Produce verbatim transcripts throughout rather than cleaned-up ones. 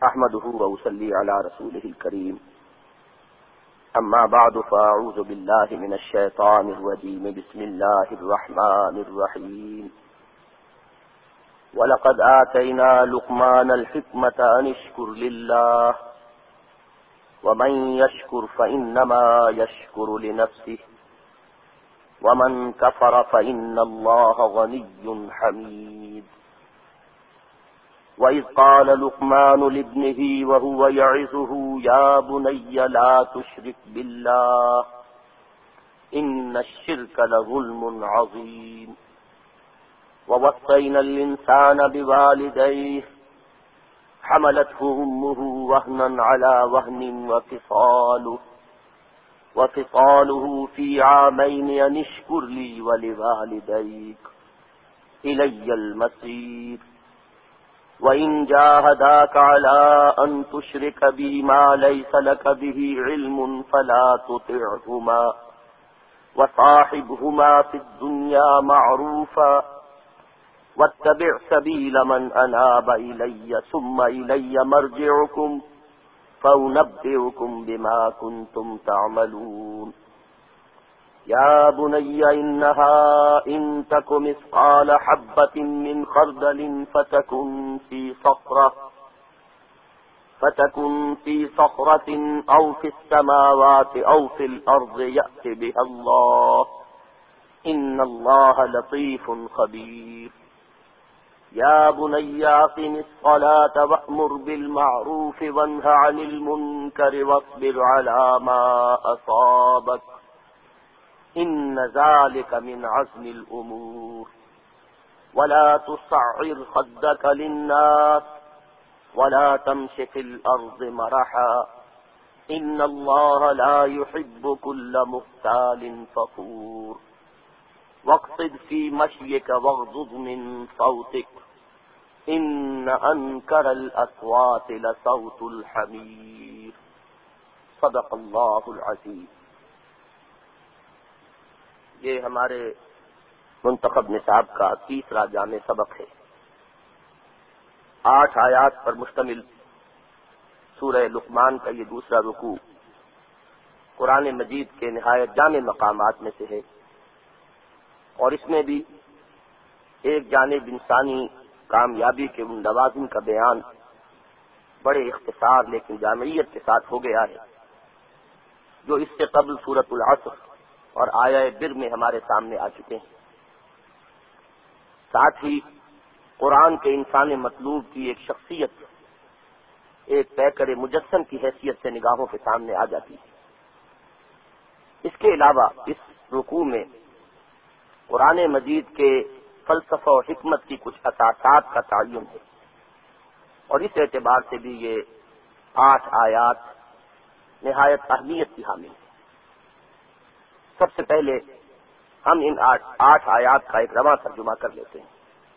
احمده واصلي على رسوله الكريم اما بعد فاعوذ بالله من الشيطان الرجيم بسم الله الرحمن الرحيم ولقد آتينا لقمان الحكمة أن اشكر لله ومن يشكر فإنما يشكر لنفسه ومن كفر فإن الله غني حميد وإذ قال لقمان لابنه وهو يعظه يا بني لا تشرك بالله إن الشرك لظلم عظيم ووصينا الإنسان بوالديه حملته أمه وهنا على وهن وفصاله وفصاله في عامين أن اشكر لي ولوالديك إلي المصير وإن جاهداك على أن تشرك بي ما ليس لك به علم فلا تطعهما وصاحبهما في الدنيا معروفا واتبع سبيل من أناب إلي ثم إلي مرجعكم فأنبئكم بما كنتم تعملون يا بني إنها إن تك مثقال حبة من خردل فتكن في صخرة فتكن في صخرة أو في السماوات أو في الأرض يأت بها الله إن الله لطيف خبير يا بني أقم الصلاة وأمر بالمعروف وانه عن المنكر واصبر على ما أصابك إن ذلك من عزم الأمور ولا تصعر خدك للناس ولا تمش في الأرض مرحا إن الله لا يحب كل مختال فخور واقصد في مشيك واغضض من صوتك إن أنكر الأصوات لصوت الحمير صدق اللہ العظیم۔ یہ ہمارے منتخب نصاب کا تیسرا جامع سبق ہے۔ آٹھ آیات پر مشتمل سورہ لقمان کا یہ دوسرا رکوع قرآن مجید کے نہایت جامع مقامات میں سے ہے، اور اس میں بھی ایک جانب انسانی کامیابی کے ان لوازم کا بیان بڑے اختصار لیکن جامعیت کے ساتھ ہو گیا ہے، جو اس سے قبل سورۃ العصر اور آیہ بر میں ہمارے سامنے آ چکے ہیں۔ ساتھ ہی قرآن کے انسان مطلوب کی ایک شخصیت ایک پیکر مجسم کی حیثیت سے نگاہوں کے سامنے آ جاتی ہے۔ اس کے علاوہ اس رکوع میں قرآن مجید کے فلسفہ و حکمت کی کچھ اساسات کا تعین ہے، اور اس اعتبار سے بھی یہ آٹھ آیات نہایت اہمیت کی حامل ہے۔ سب سے پہلے ہم ان آٹھ, آٹھ آیات کا ایک رواں ترجمہ کر لیتے ہیں۔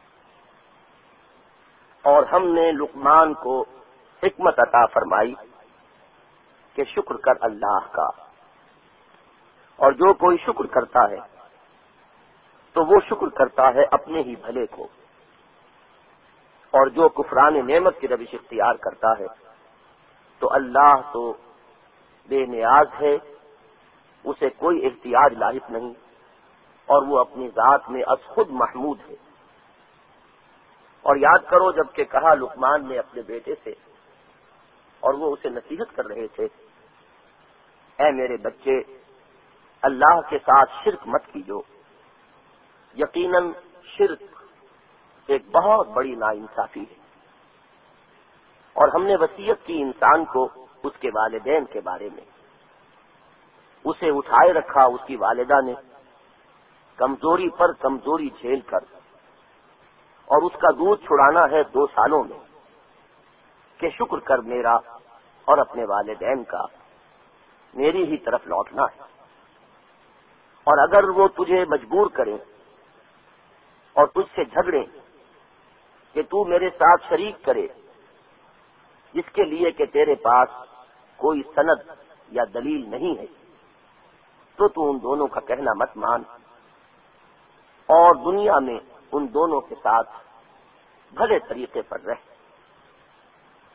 اور ہم نے لقمان کو حکمت عطا فرمائی کہ شکر کر اللہ کا، اور جو کوئی شکر کرتا ہے تو وہ شکر کرتا ہے اپنے ہی بھلے کو، اور جو کفران نعمت کی روش اختیار کرتا ہے تو اللہ تو بے نیاز ہے، اسے کوئی احتیاج لاحق نہیں، اور وہ اپنی ذات میں از خود محمود ہے۔ اور یاد کرو جب کہ کہا لقمان نے اپنے بیٹے سے، اور وہ اسے نصیحت کر رہے تھے، اے میرے بچے، اللہ کے ساتھ شرک مت کیجو، یقیناً شرک ایک بہت بڑی ناانصافی ہے۔ اور ہم نے وصیت کی انسان کو اس کے والدین کے بارے میں، اسے اٹھائے رکھا اس کی والدہ نے کمزوری پر کمزوری جھیل کر، اور اس کا دودھ چھڑانا ہے دو سالوں میں، کہ شکر کر میرا اور اپنے والدین کا، میری ہی طرف لوٹنا ہے۔ اور اگر وہ تجھے مجبور کریں اور تجھ سے جھگڑیں کہ تو میرے ساتھ شریک کرے، جس کے لیے کہ تیرے پاس کوئی سند یا دلیل نہیں ہے، تو تو ان دونوں کا کہنا مت مان، اور دنیا میں ان دونوں کے ساتھ بھلے طریقے پر رہ،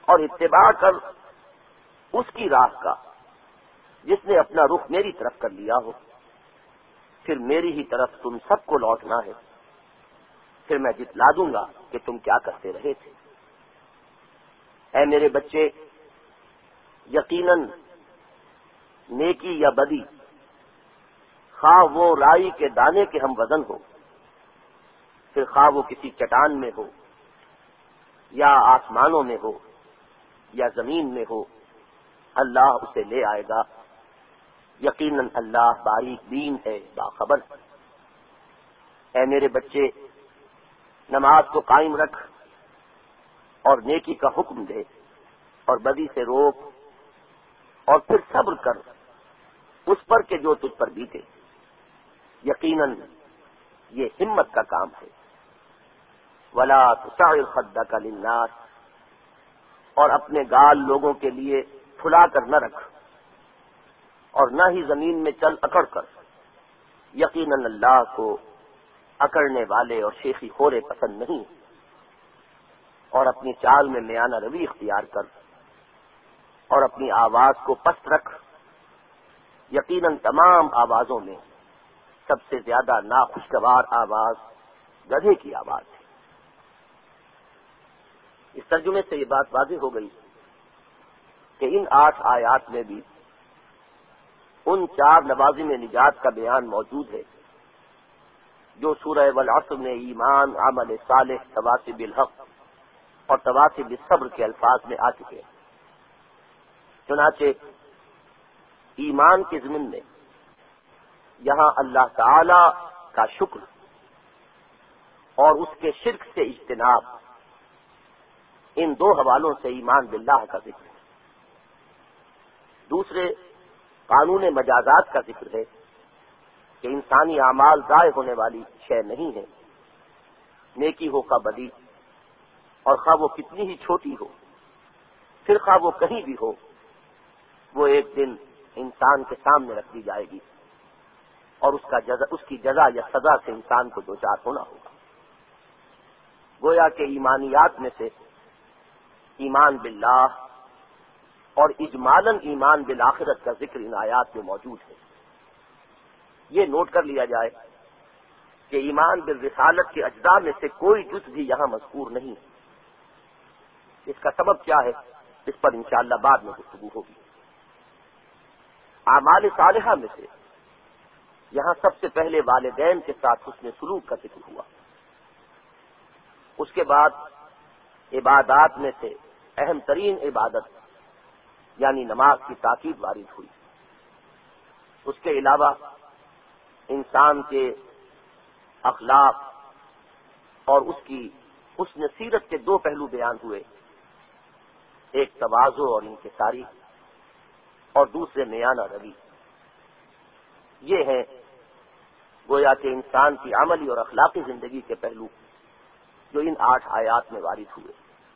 اور اتباع کر اس کی راہ کا جس نے اپنا رخ میری طرف کر لیا ہو، پھر میری ہی طرف تم سب کو لوٹنا ہے، پھر میں جتلا دوں گا کہ تم کیا کرتے رہے تھے۔ اے میرے بچے، یقیناً نیکی یا بدی، خواہ وہ رائی کے دانے کے ہم وزن ہو، پھر خواہ وہ کسی چٹان میں ہو یا آسمانوں میں ہو یا زمین میں ہو، اللہ اسے لے آئے گا۔ یقیناً اللہ باریک بین ہے، باخبر ہے۔ اے میرے بچے، نماز کو قائم رکھ اور نیکی کا حکم دے اور بدی سے روک، اور پھر صبر کر اس پر کہ جو تجھ پر بیتے۔ یقیناً یہ ہمت کا کام ہے۔ ولا تصعر خدک للناس، اور اپنے گال لوگوں کے لیے پھلا کر نہ رکھ، اور نہ ہی زمین میں چل اکڑ کر۔ یقیناً اللہ کو اکڑنے والے اور شیخی خورے پسند نہیں، اور اپنی چال میں میانہ روی اختیار کر اور اپنی آواز کو پست رکھ۔ یقیناً تمام آوازوں میں سب سے زیادہ ناخوشگوار آواز گدھے کی آواز ہے۔ اس ترجمے سے یہ بات واضح ہو گئی کہ ان آٹھ آیات میں بھی ان چار لوازم نجات کا بیان موجود ہے جو سورہ والعصر میں ایمان، عمل صالح، تواصی بالحق اور تواصی بالصبر کے الفاظ میں آ چکے ہیں۔ چنانچہ ایمان کے ضمن میں یہاں اللہ تعالی کا شکر اور اس کے شرک سے اجتناب، ان دو حوالوں سے ایمان باللہ کا ذکر ہے۔ دوسرے قانون مجازات کا ذکر ہے کہ انسانی اعمال ضائع ہونے والی شے نہیں ہے، نیکی ہو کا بدی، اور خواہ وہ کتنی ہی چھوٹی ہو، پھر خواہ وہ کہیں بھی ہو، وہ ایک دن انسان کے سامنے رکھ دی جائے گی، اور اس کا جزا، اس کی جزا یا سزا سے انسان کو دوچار ہونا ہوگا۔ گویا کہ ایمانیات میں سے ایمان باللہ اور اجمالاً ایمان بالآخرت کا ذکر ان آیات میں موجود ہے۔ یہ نوٹ کر لیا جائے کہ ایمان بالرسالت کے اجزاء میں سے کوئی جز بھی یہاں مذکور نہیں ہے۔ اس کا سبب کیا ہے، اس پر انشاءاللہ بعد میں گفتگو ہوگی۔ اعمال صالحہ میں سے یہاں سب سے پہلے والدین کے ساتھ حسن سلوک کا ذکر ہوا۔ اس کے بعد عبادات میں سے اہم ترین عبادت یعنی نماز کی تاکید وارد ہوئی۔ اس کے علاوہ انسان کے اخلاق اور اس کی حسن سیرت کے دو پہلو بیان ہوئے، ایک تواضع اور انکساری، اور دوسرے میانہ روی۔ یہ ہیں گویا کہ انسان کی عملی اور اخلاقی زندگی کے پہلو جو ان آٹھ آیات میں وارد ہوئے۔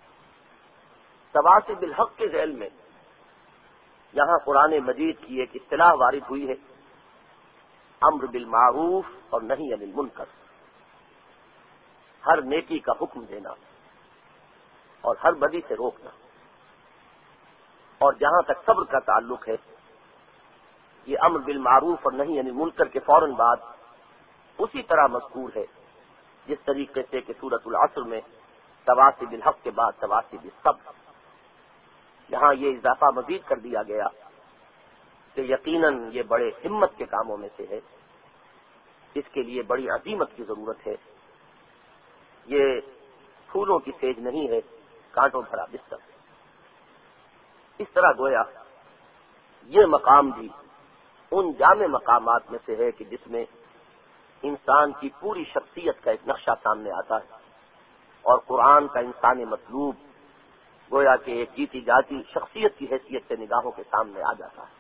تواصی بالحق کے ذیل میں یہاں قرآن مجید کی ایک اصطلاح وارد ہوئی ہے، امر بالمعروف اور نہی عن المنکر، ہر نیکی کا حکم دینا اور ہر بدی سے روکنا۔ اور جہاں تک صبر کا تعلق ہے، یہ امر بالمعروف اور نہی عن المنکر کے فوراً بعد اسی طرح مذکور ہے جس طریقے سے کہ سورۃ العصر میں تواصی بالحق کے بعد تواصی بالصبر، یہاں یہ اضافہ مزید کر دیا گیا کہ یقیناً یہ بڑے ہمت کے کاموں میں سے ہے، اس کے لیے بڑی عزیمت کی ضرورت ہے، یہ پھولوں کی سیج نہیں ہے، کانٹوں بھرا بستر ہے۔ اس طرح گویا یہ مقام بھی ان جامع مقامات میں سے ہے کہ جس میں انسان کی پوری شخصیت کا ایک نقشہ سامنے آتا ہے، اور قرآن کا انسان مطلوب گویا کہ ایک جیتی جاتی شخصیت کی حیثیت سے نگاہوں کے سامنے آ جاتا ہے۔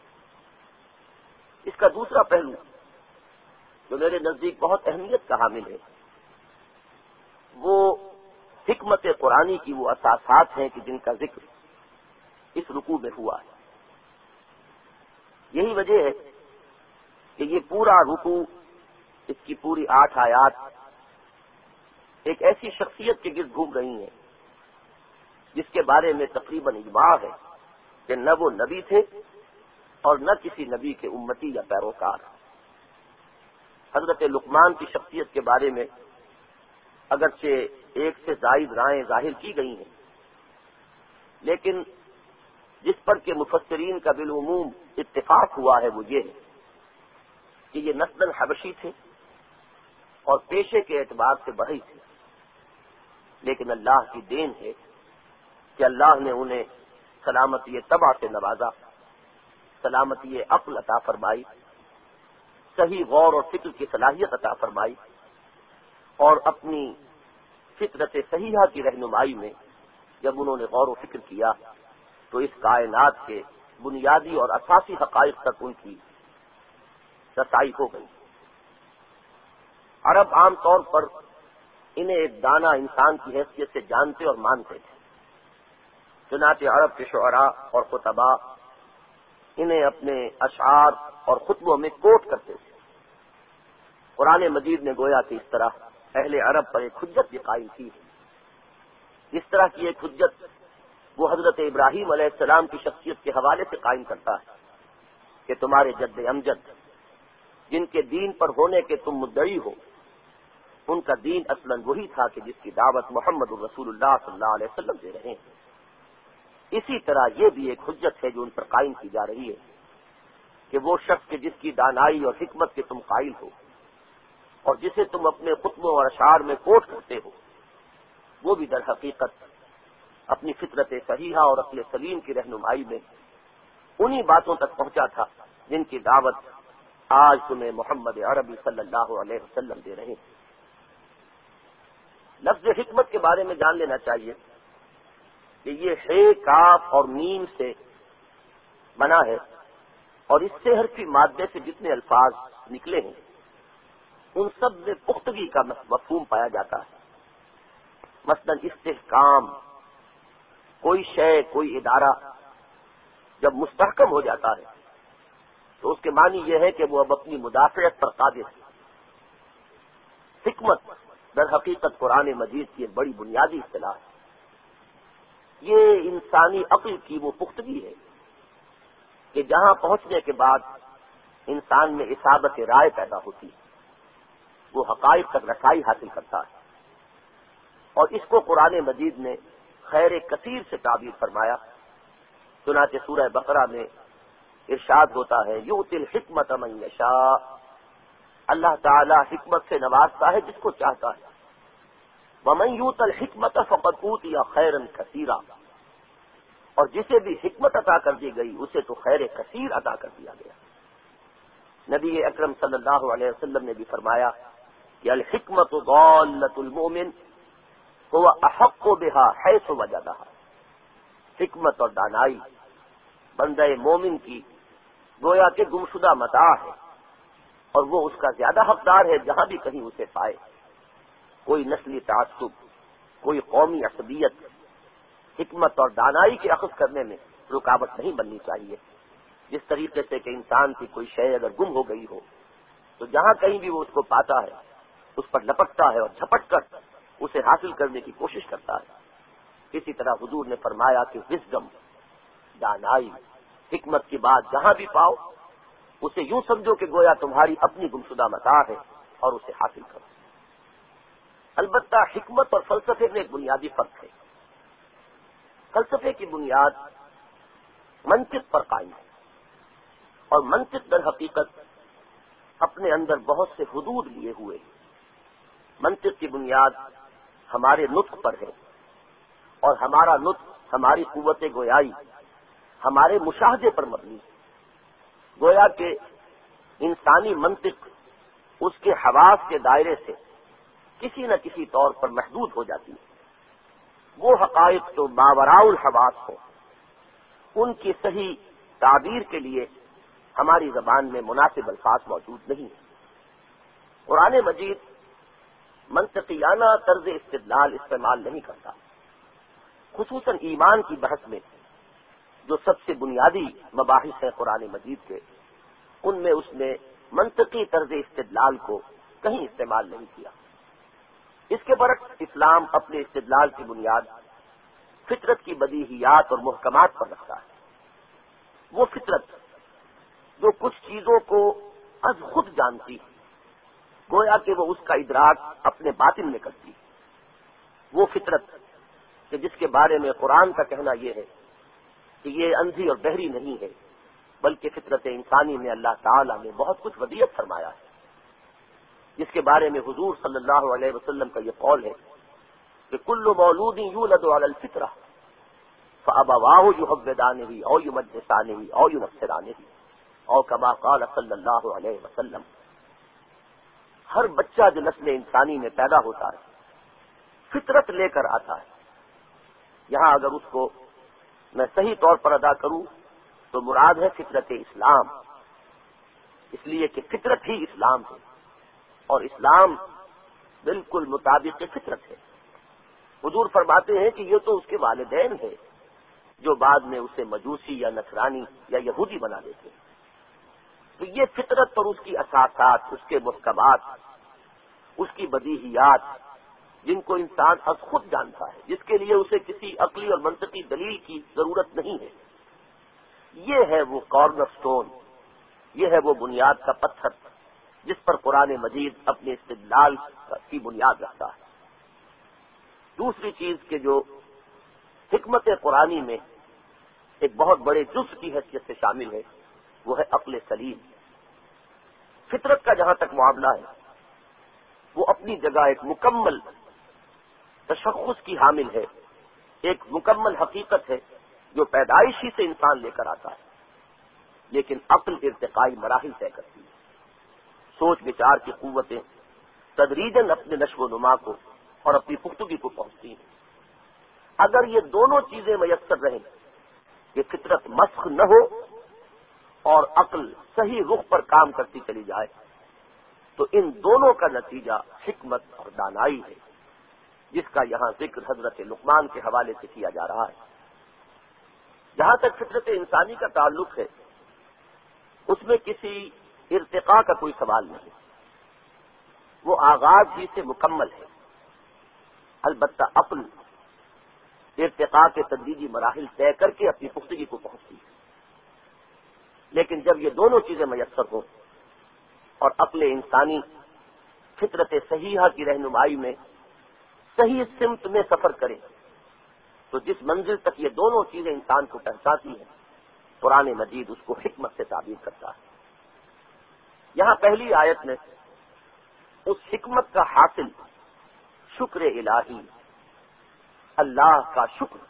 اس کا دوسرا پہلو جو میرے نزدیک بہت اہمیت کا حامل ہے، وہ حکمت قرآنی کی وہ اساسات ہیں کہ جن کا ذکر اس رکوع میں ہوا ہے۔ یہی وجہ ہے کہ یہ پورا رکوع، اس کی پوری آٹھ آیات ایک ایسی شخصیت کے گرد گھوم رہی ہیں جس کے بارے میں تقریباً اجماع ہے کہ نہ وہ نبی تھے اور نہ کسی نبی کے امتی یا پیروکار. حضرت لقمان کی شخصیت کے بارے میں اگرچہ ایک سے زائد رائیں ظاہر کی گئی ہیں، لیکن جس پر کہ مفسرین کا بالعموم اتفاق ہوا ہے وہ یہ ہے کہ یہ نسلاً حبشی تھے اور پیشے کے اعتبار سے بڑھئی تھے، لیکن اللہ کی دین ہے کہ اللہ نے انہیں سلامتی طبع سے نوازا، سلامتی عقل عطا فرمائی، صحیح غور اور فکر کی صلاحیت عطا فرمائی، اور اپنی فطرت صحیحہ کی رہنمائی میں جب انہوں نے غور و فکر کیا تو اس کائنات کے بنیادی اور اساسی حقائق تک ان کی رسائی ہو گئی. عرب عام طور پر انہیں ایک دانہ انسان کی حیثیت سے جانتے اور مانتے تھے. چنانچہ عرب کے شعراء اور خطباء انہیں اپنے اشعار اور خطبوں میں کوٹ کرتے تھے. قرآن مجید نے گویا کہ اس طرح اہل عرب پر ایک حجت بھی قائم کی ہے. اس طرح کی ایک حجت وہ حضرت ابراہیم علیہ السلام کی شخصیت کے حوالے سے قائم کرتا ہے کہ تمہارے جد امجد جن کے دین پر ہونے کے تم مدعی ہو، ان کا دین اصلاً وہی تھا کہ جس کی دعوت محمد الرسول اللہ صلی اللہ علیہ وسلم دے رہے ہیں. اسی طرح یہ بھی ایک حجت ہے جو ان پر قائم کی جا رہی ہے کہ وہ شخص کہ جس کی دانائی اور حکمت کے تم قائل ہو اور جسے تم اپنے خطبوں اور اشعار میں کوٹ کرتے ہو، وہ بھی در حقیقت اپنی فطرت صحیحہ اور عقل سلیم کی رہنمائی میں انہی باتوں تک پہنچا تھا جن کی دعوت آج تمہیں محمد عربی صلی اللہ علیہ وسلم دے رہے ہیں. لفظ حکمت کے بارے میں جان لینا چاہیے کہ یہ ہے کاف اور میم سے بنا ہے، اور اس سے حرفی مادے سے جتنے الفاظ نکلے ہیں ان سب میں پختگی کا مفہوم پایا جاتا ہے. مثلا استحکام، کوئی شے کوئی ادارہ جب مستحکم ہو جاتا ہے تو اس کے معنی یہ ہے کہ وہ اب اپنی مدافعت پر قادر ہے. حکمت در حقیقت قرآن مجید کی ایک بڑی بنیادی اصطلاح ہے. یہ انسانی عقل کی وہ پختگی ہے کہ جہاں پہنچنے کے بعد انسان میں اصابت رائے پیدا ہوتی ہے، وہ حقائق تک رسائی حاصل کرتا ہے. اور اس کو قرآن مجید نے خیر کثیر سے تعبیر فرمایا. چنانچہ سورہ بقرہ میں ارشاد ہوتا ہے یؤتی الحکمت من یشاء، اللہ تعالی حکمت سے نوازتا ہے جس کو چاہتا ہے. ومن یؤت الحکمت فقد اوتی خیرا کثیرا، اور جسے بھی حکمت عطا کر دی گئی اسے تو خیر کثیر عطا کر دیا گیا. نبی اکرم صلی اللہ علیہ وسلم نے بھی فرمایا کہ الحکمت ضالۃ المؤمن هو احق بها حيث وجدها. حکمت اور دانائی بندہ مومن کی گویا کہ گمشدہ متاع ہے، اور وہ اس کا زیادہ حقدار ہے جہاں بھی کہیں اسے پائے. کوئی نسلی تعصب، کوئی قومی عصبیت حکمت اور دانائی کے اخذ کرنے میں رکاوٹ نہیں بننی چاہیے. جس طریقے سے کہ انسان کی کوئی شے اگر گم ہو گئی ہو تو جہاں کہیں بھی وہ اس کو پاتا ہے اس پر لپٹتا ہے اور جھپٹ کر اسے حاصل کرنے کی کوشش کرتا ہے. اسی طرح حضور نے فرمایا کہ وزڈم، دانائی، حکمت کی بات جہاں بھی پاؤ اسے یوں سمجھو کہ گویا تمہاری اپنی گمشدہ متاع ہے اور اسے حاصل کرو. البتہ حکمت اور فلسفے میں ایک بنیادی فرق ہے. فلسفے کی بنیاد منطق پر قائم ہے، اور منطق در حقیقت اپنے اندر بہت سے حدود لیے ہوئے ہیں. منطق کی بنیاد ہمارے نطق پر ہے، اور ہمارا نطق ہماری قوت گویائی ہمارے مشاہدے پر مبنی ہے. گویا کہ انسانی منطق اس کے حواس کے دائرے سے کسی نہ کسی طور پر محدود ہو جاتی ہے. وہ حقائق تو ماوراء الحواس ہو، ان کی صحیح تعبیر کے لیے ہماری زبان میں مناسب الفاظ موجود نہیں ہیں. قرآن مجید منطقیانہ طرز استدلال استعمال نہیں کرتا. خصوصاً ایمان کی بحث میں جو سب سے بنیادی مباحث ہیں قرآن مجید کے، ان میں اس نے منطقی طرز استدلال کو کہیں استعمال نہیں کیا. اس کے برعکس اسلام اپنے استدلال کی بنیاد فطرت کی بدیہیات اور محکمات پر رکھتا ہے. وہ فطرت جو کچھ چیزوں کو از خود جانتی ہے، گویا کہ وہ اس کا ادراک اپنے باطن میں کرتی ہے. وہ فطرت کہ جس کے بارے میں قرآن کا کہنا یہ ہے کہ یہ اندھی اور بہری نہیں ہے، بلکہ فطرت انسانی میں اللہ تعالیٰ نے بہت کچھ ودیعت فرمایا ہے، جس کے بارے میں حضور صلی اللہ علیہ وسلم کا یہ قول ہے کہ کل مولود یولد علی الفطرہ فابواہ یحودانہ او یمجسانہ او ینصرانہ او کما قال صلی اللہ علیہ وسلم. ہر بچہ جو نسل انسانی میں پیدا ہوتا ہے فطرت لے کر آتا ہے. یہاں اگر اس کو میں صحیح طور پر ادا کروں تو مراد ہے فطرت اسلام، اس لیے کہ فطرت ہی اسلام ہے اور اسلام بالکل مطابق فطرت ہے. حضور فرماتے ہیں کہ یہ تو اس کے والدین ہیں جو بعد میں اسے مجوسی یا نصرانی یا یہودی بنا دیتے ہیں. تو یہ فطرت اور اس کی اساسات، اس کے محکمات، اس کی بدیہیات، جن کو انسان از خود جانتا ہے، جس کے لیے اسے کسی عقلی اور منطقی دلیل کی ضرورت نہیں ہے، یہ ہے وہ کارنر سٹون، یہ ہے وہ بنیاد کا پتھر جس پر قرآن مجید اپنے استدلال کی بنیاد رکھتا ہے. دوسری چیز کہ جو حکمت قرآنی میں ایک بہت بڑے جز کی حیثیت سے شامل ہے وہ ہے عقل سلیم. فطرت کا جہاں تک معاملہ ہے وہ اپنی جگہ ایک مکمل تشخص کی حامل ہے، ایک مکمل حقیقت ہے جو پیدائشی سے انسان لے کر آتا ہے، لیکن عقل ارتقائی مراحل طے کرتی ہے. سوچ بچار کی قوتیں تدریجاً اپنے نشو و نما کو اور اپنی پختگی کو پہنچتی ہیں. اگر یہ دونوں چیزیں میسر رہیں کہ فطرت مسخ نہ ہو اور عقل صحیح رخ پر کام کرتی چلی جائے تو ان دونوں کا نتیجہ حکمت اور دانائی ہے، جس کا یہاں ذکر حضرت لقمان کے حوالے سے کیا جا رہا ہے. جہاں تک فطرت انسانی کا تعلق ہے اس میں کسی ارتقاء کا کوئی سوال نہیں، وہ آغاز ہی سے مکمل ہے. البتہ عقل ارتقاء کے تدریجی مراحل طے کر کے اپنی پختگی کو پہنچتی ہے. لیکن جب یہ دونوں چیزیں میسر ہوں اور عقل انسانی فطرت صحیحہ کی رہنمائی میں صحیح سمت میں سفر کرے تو جس منزل تک یہ دونوں چیزیں انسان کو پہنچاتی ہیں قرآن مجید اس کو حکمت سے تعبیر کرتا ہے. یہاں پہلی آیت میں اس حکمت کا حاصل شکر الہی، اللہ کا شکر،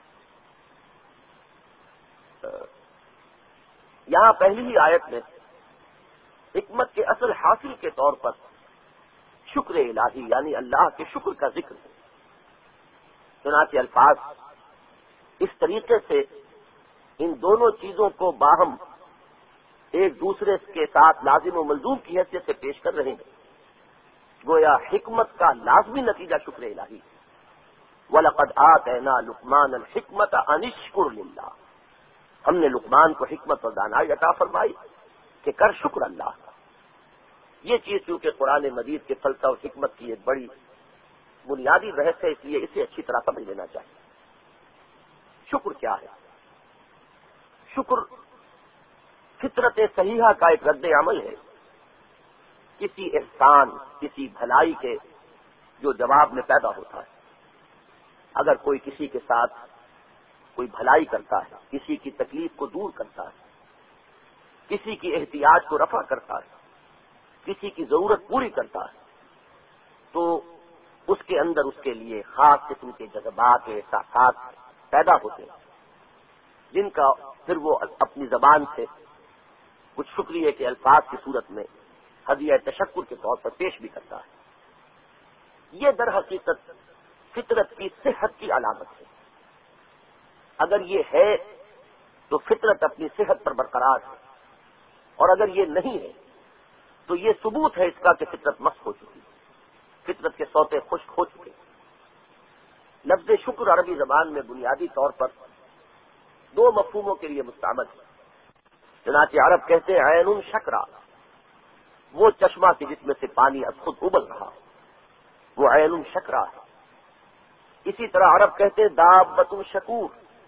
یہاں پہلی ہی آیت میں حکمت کے اصل حاصل کے طور پر شکر الہی یعنی اللہ کے شکر کا ذکر ہے. چنانچہ الفاظ اس طریقے سے ان دونوں چیزوں کو باہم ایک دوسرے کے ساتھ لازم و ملزوم کی حیثیت سے پیش کر رہے ہیں، گویا حکمت کا لازمی نتیجہ شکر الہی. وَلَقَدْ آتَيْنَا لُقْمَانَ الْحِكْمَةَ أَنِ اشْكُرْ لِلَّهِ، ہم نے لقمان کو حکمت اور دانائی عطا فرمائی کہ کر شکر اللہ کا. یہ چیز چونکہ قرآن مجید کے فلسفہ اور حکمت کی ایک بڑی بنیادی بحث ہے، اس لیے اسے اچھی طرح سمجھ لینا چاہیے. شکر کیا ہے؟ شکر فطرت صحیحہ کا ایک رد عمل ہے کسی احسان، کسی بھلائی کے جو جواب میں پیدا ہوتا ہے. اگر کوئی کسی کے ساتھ کوئی بھلائی کرتا ہے، کسی کی تکلیف کو دور کرتا ہے، کسی کی احتیاج کو رفع کرتا ہے، کسی کی ضرورت پوری کرتا ہے، تو اس کے اندر اس کے لیے خاص قسم کے جذبات، احساسات پیدا ہوتے ہیں جن کا پھر وہ اپنی زبان سے کچھ شکریہ کے الفاظ کی صورت میں ہدیہ تشکر کے طور پر پیش بھی کرتا ہے. یہ در حقیقت فطرت کی صحت کی علامت ہے. اگر یہ ہے تو فطرت اپنی صحت پر برقرار ہے، اور اگر یہ نہیں ہے تو یہ ثبوت ہے اس کا کہ فطرت مست ہو چکی ہے، فطرت کے سوتے خشک ہو چکے. لفظ شکر عربی زبان میں بنیادی طور پر دو مفہوموں کے لیے مستعمل ہے. چنانچہ عرب کہتے ہیں عین شکرا، وہ چشمہ کہ جس میں سے پانی از خود ابل رہا، وہ عین شکرا ہے. اسی طرح عرب کہتے ہیں دابۃ شکور،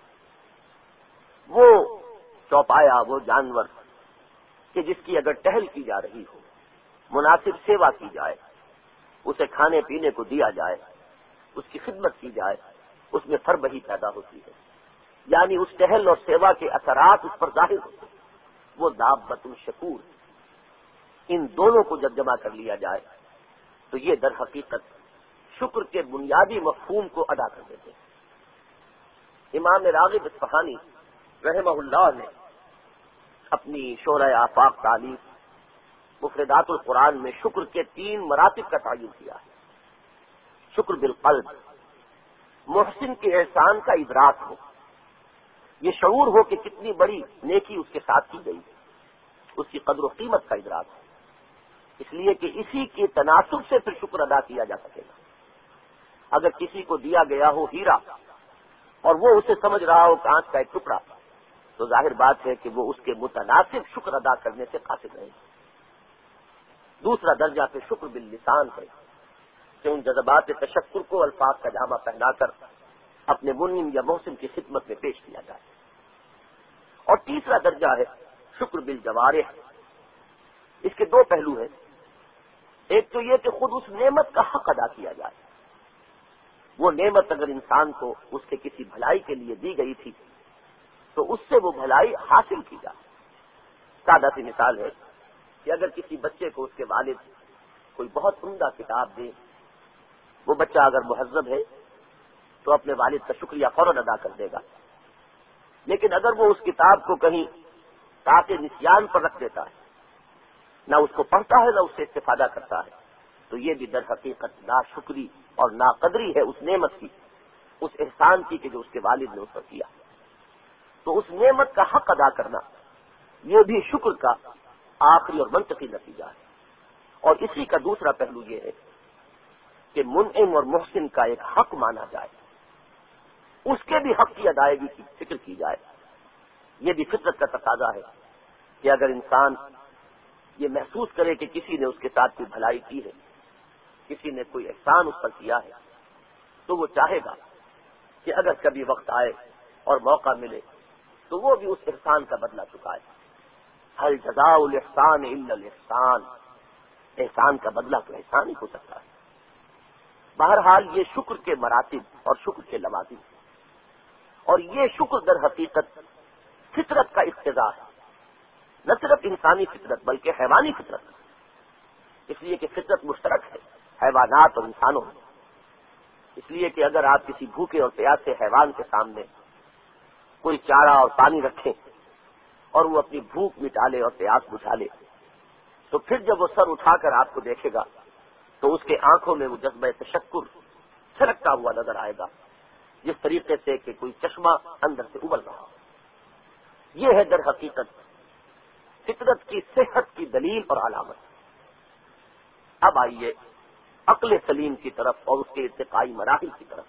وہ چوپایا، وہ جانور کہ جس کی اگر ٹہل کی جا رہی ہو، مناسب سیوا کی جائے، اسے کھانے پینے کو دیا جائے، اس کی خدمت کی جائے، اس میں فربہی پیدا ہوتی ہے، یعنی اس ٹہل اور سیوا کے اثرات اس پر ظاہر ہوتے ہیں، وہ دابۃ شکور۔ ان دونوں کو جب جمع کر لیا جائے تو یہ در حقیقت شکر کے بنیادی مفہوم کو ادا کر دیتے ہیں۔ امام راغب اصفہانی رحمہ اللہ نے اپنی شورۂ آفاق تعلیف مفردات القرآن میں شکر کے تین مراتب کا تعین کیا ہے۔ شکر بالقلب، محسن کے احسان کا ادراک ہو، یہ شعور ہو کہ کتنی بڑی نیکی اس کے ساتھ کی گئی، اس کی قدر و قیمت کا ادراک ہو، اس لیے کہ اسی کے تناسب سے پھر شکر ادا کیا جا سکے گا۔ اگر کسی کو دیا گیا ہو ہیرا اور وہ اسے سمجھ رہا ہو کانچ کا ایک ٹکڑا، تو ظاہر بات ہے کہ وہ اس کے متناسب شکر ادا کرنے سے قاصر رہے گا۔ دوسرا درجہ پھر شکر باللسان ہے کہ ان جذبات تشکر کو الفاظ کا جامہ پہنا کر اپنے منعم یا محسن کی خدمت میں پیش کیا جائے۔ اور تیسرا درجہ ہے شکر بالجوارح۔ اس کے دو پہلو ہیں، ایک تو یہ کہ خود اس نعمت کا حق ادا کیا جائے، وہ نعمت اگر انسان کو اس کے کسی بھلائی کے لیے دی گئی تھی تو اس سے وہ بھلائی حاصل کی جائے۔ سادہ سی مثال ہے کہ اگر کسی بچے کو اس کے والد کوئی بہت عمدہ کتاب دے، وہ بچہ اگر مہذب ہے تو اپنے والد کا شکریہ فوراً ادا کر دے گا، لیکن اگر وہ اس کتاب کو کہیں تاکہ نسیان پر رکھ دیتا ہے، نہ اس کو پڑھتا ہے نہ اس سے استفادہ کرتا ہے، تو یہ بھی در حقیقت ناشکری اور ناقدری ہے اس نعمت کی، اس احسان کی کہ جو اس کے والد نے اس پر کیا۔ تو اس نعمت کا حق ادا کرنا یہ بھی شکر کا آخری اور منطقی نتیجہ ہے۔ اور اسی کا دوسرا پہلو یہ ہے کہ منعم اور محسن کا ایک حق مانا جائے، اس کے بھی حق کی ادائیگی کی فکر کی جائے۔ یہ بھی فطرت کا تقاضا ہے کہ اگر انسان یہ محسوس کرے کہ کسی نے اس کے ساتھ کوئی بھلائی کی ہے، کسی نے کوئی احسان اس پر کیا ہے، تو وہ چاہے گا کہ اگر کبھی وقت آئے اور موقع ملے تو وہ بھی اس احسان کا بدلہ چکائے۔ ہل جزاء الاحسان الا الاحسان، احسان کا بدلہ تو احسان ہی ہو سکتا ہے۔ بہرحال یہ شکر کے مراتب اور شکر کے لوازم، اور یہ شکر در حقیقت فطرت کا اقتضا ہے، نہ صرف انسانی فطرت بلکہ حیوانی فطرت، اس لیے کہ فطرت مشترک ہے حیوانات اور انسانوں میں۔ اس لیے کہ اگر آپ کسی بھوکے اور پیاسے حیوان کے سامنے کوئی چارہ اور پانی رکھیں اور وہ اپنی بھوک مٹا لے اور پیاس بجھا لے، تو پھر جب وہ سر اٹھا کر آپ کو دیکھے گا تو اس کے آنکھوں میں وہ جذبہ تشکر چھلکتا ہوا نظر آئے گا، جس طریقے سے کہ کوئی چشمہ اندر سے ابل رہا ہو۔ یہ ہے در حقیقت فطرت کی صحت کی دلیل اور علامت۔ اب آئیے عقل سلیم کی طرف اور اس کے ارتقائی مراحل کی طرف۔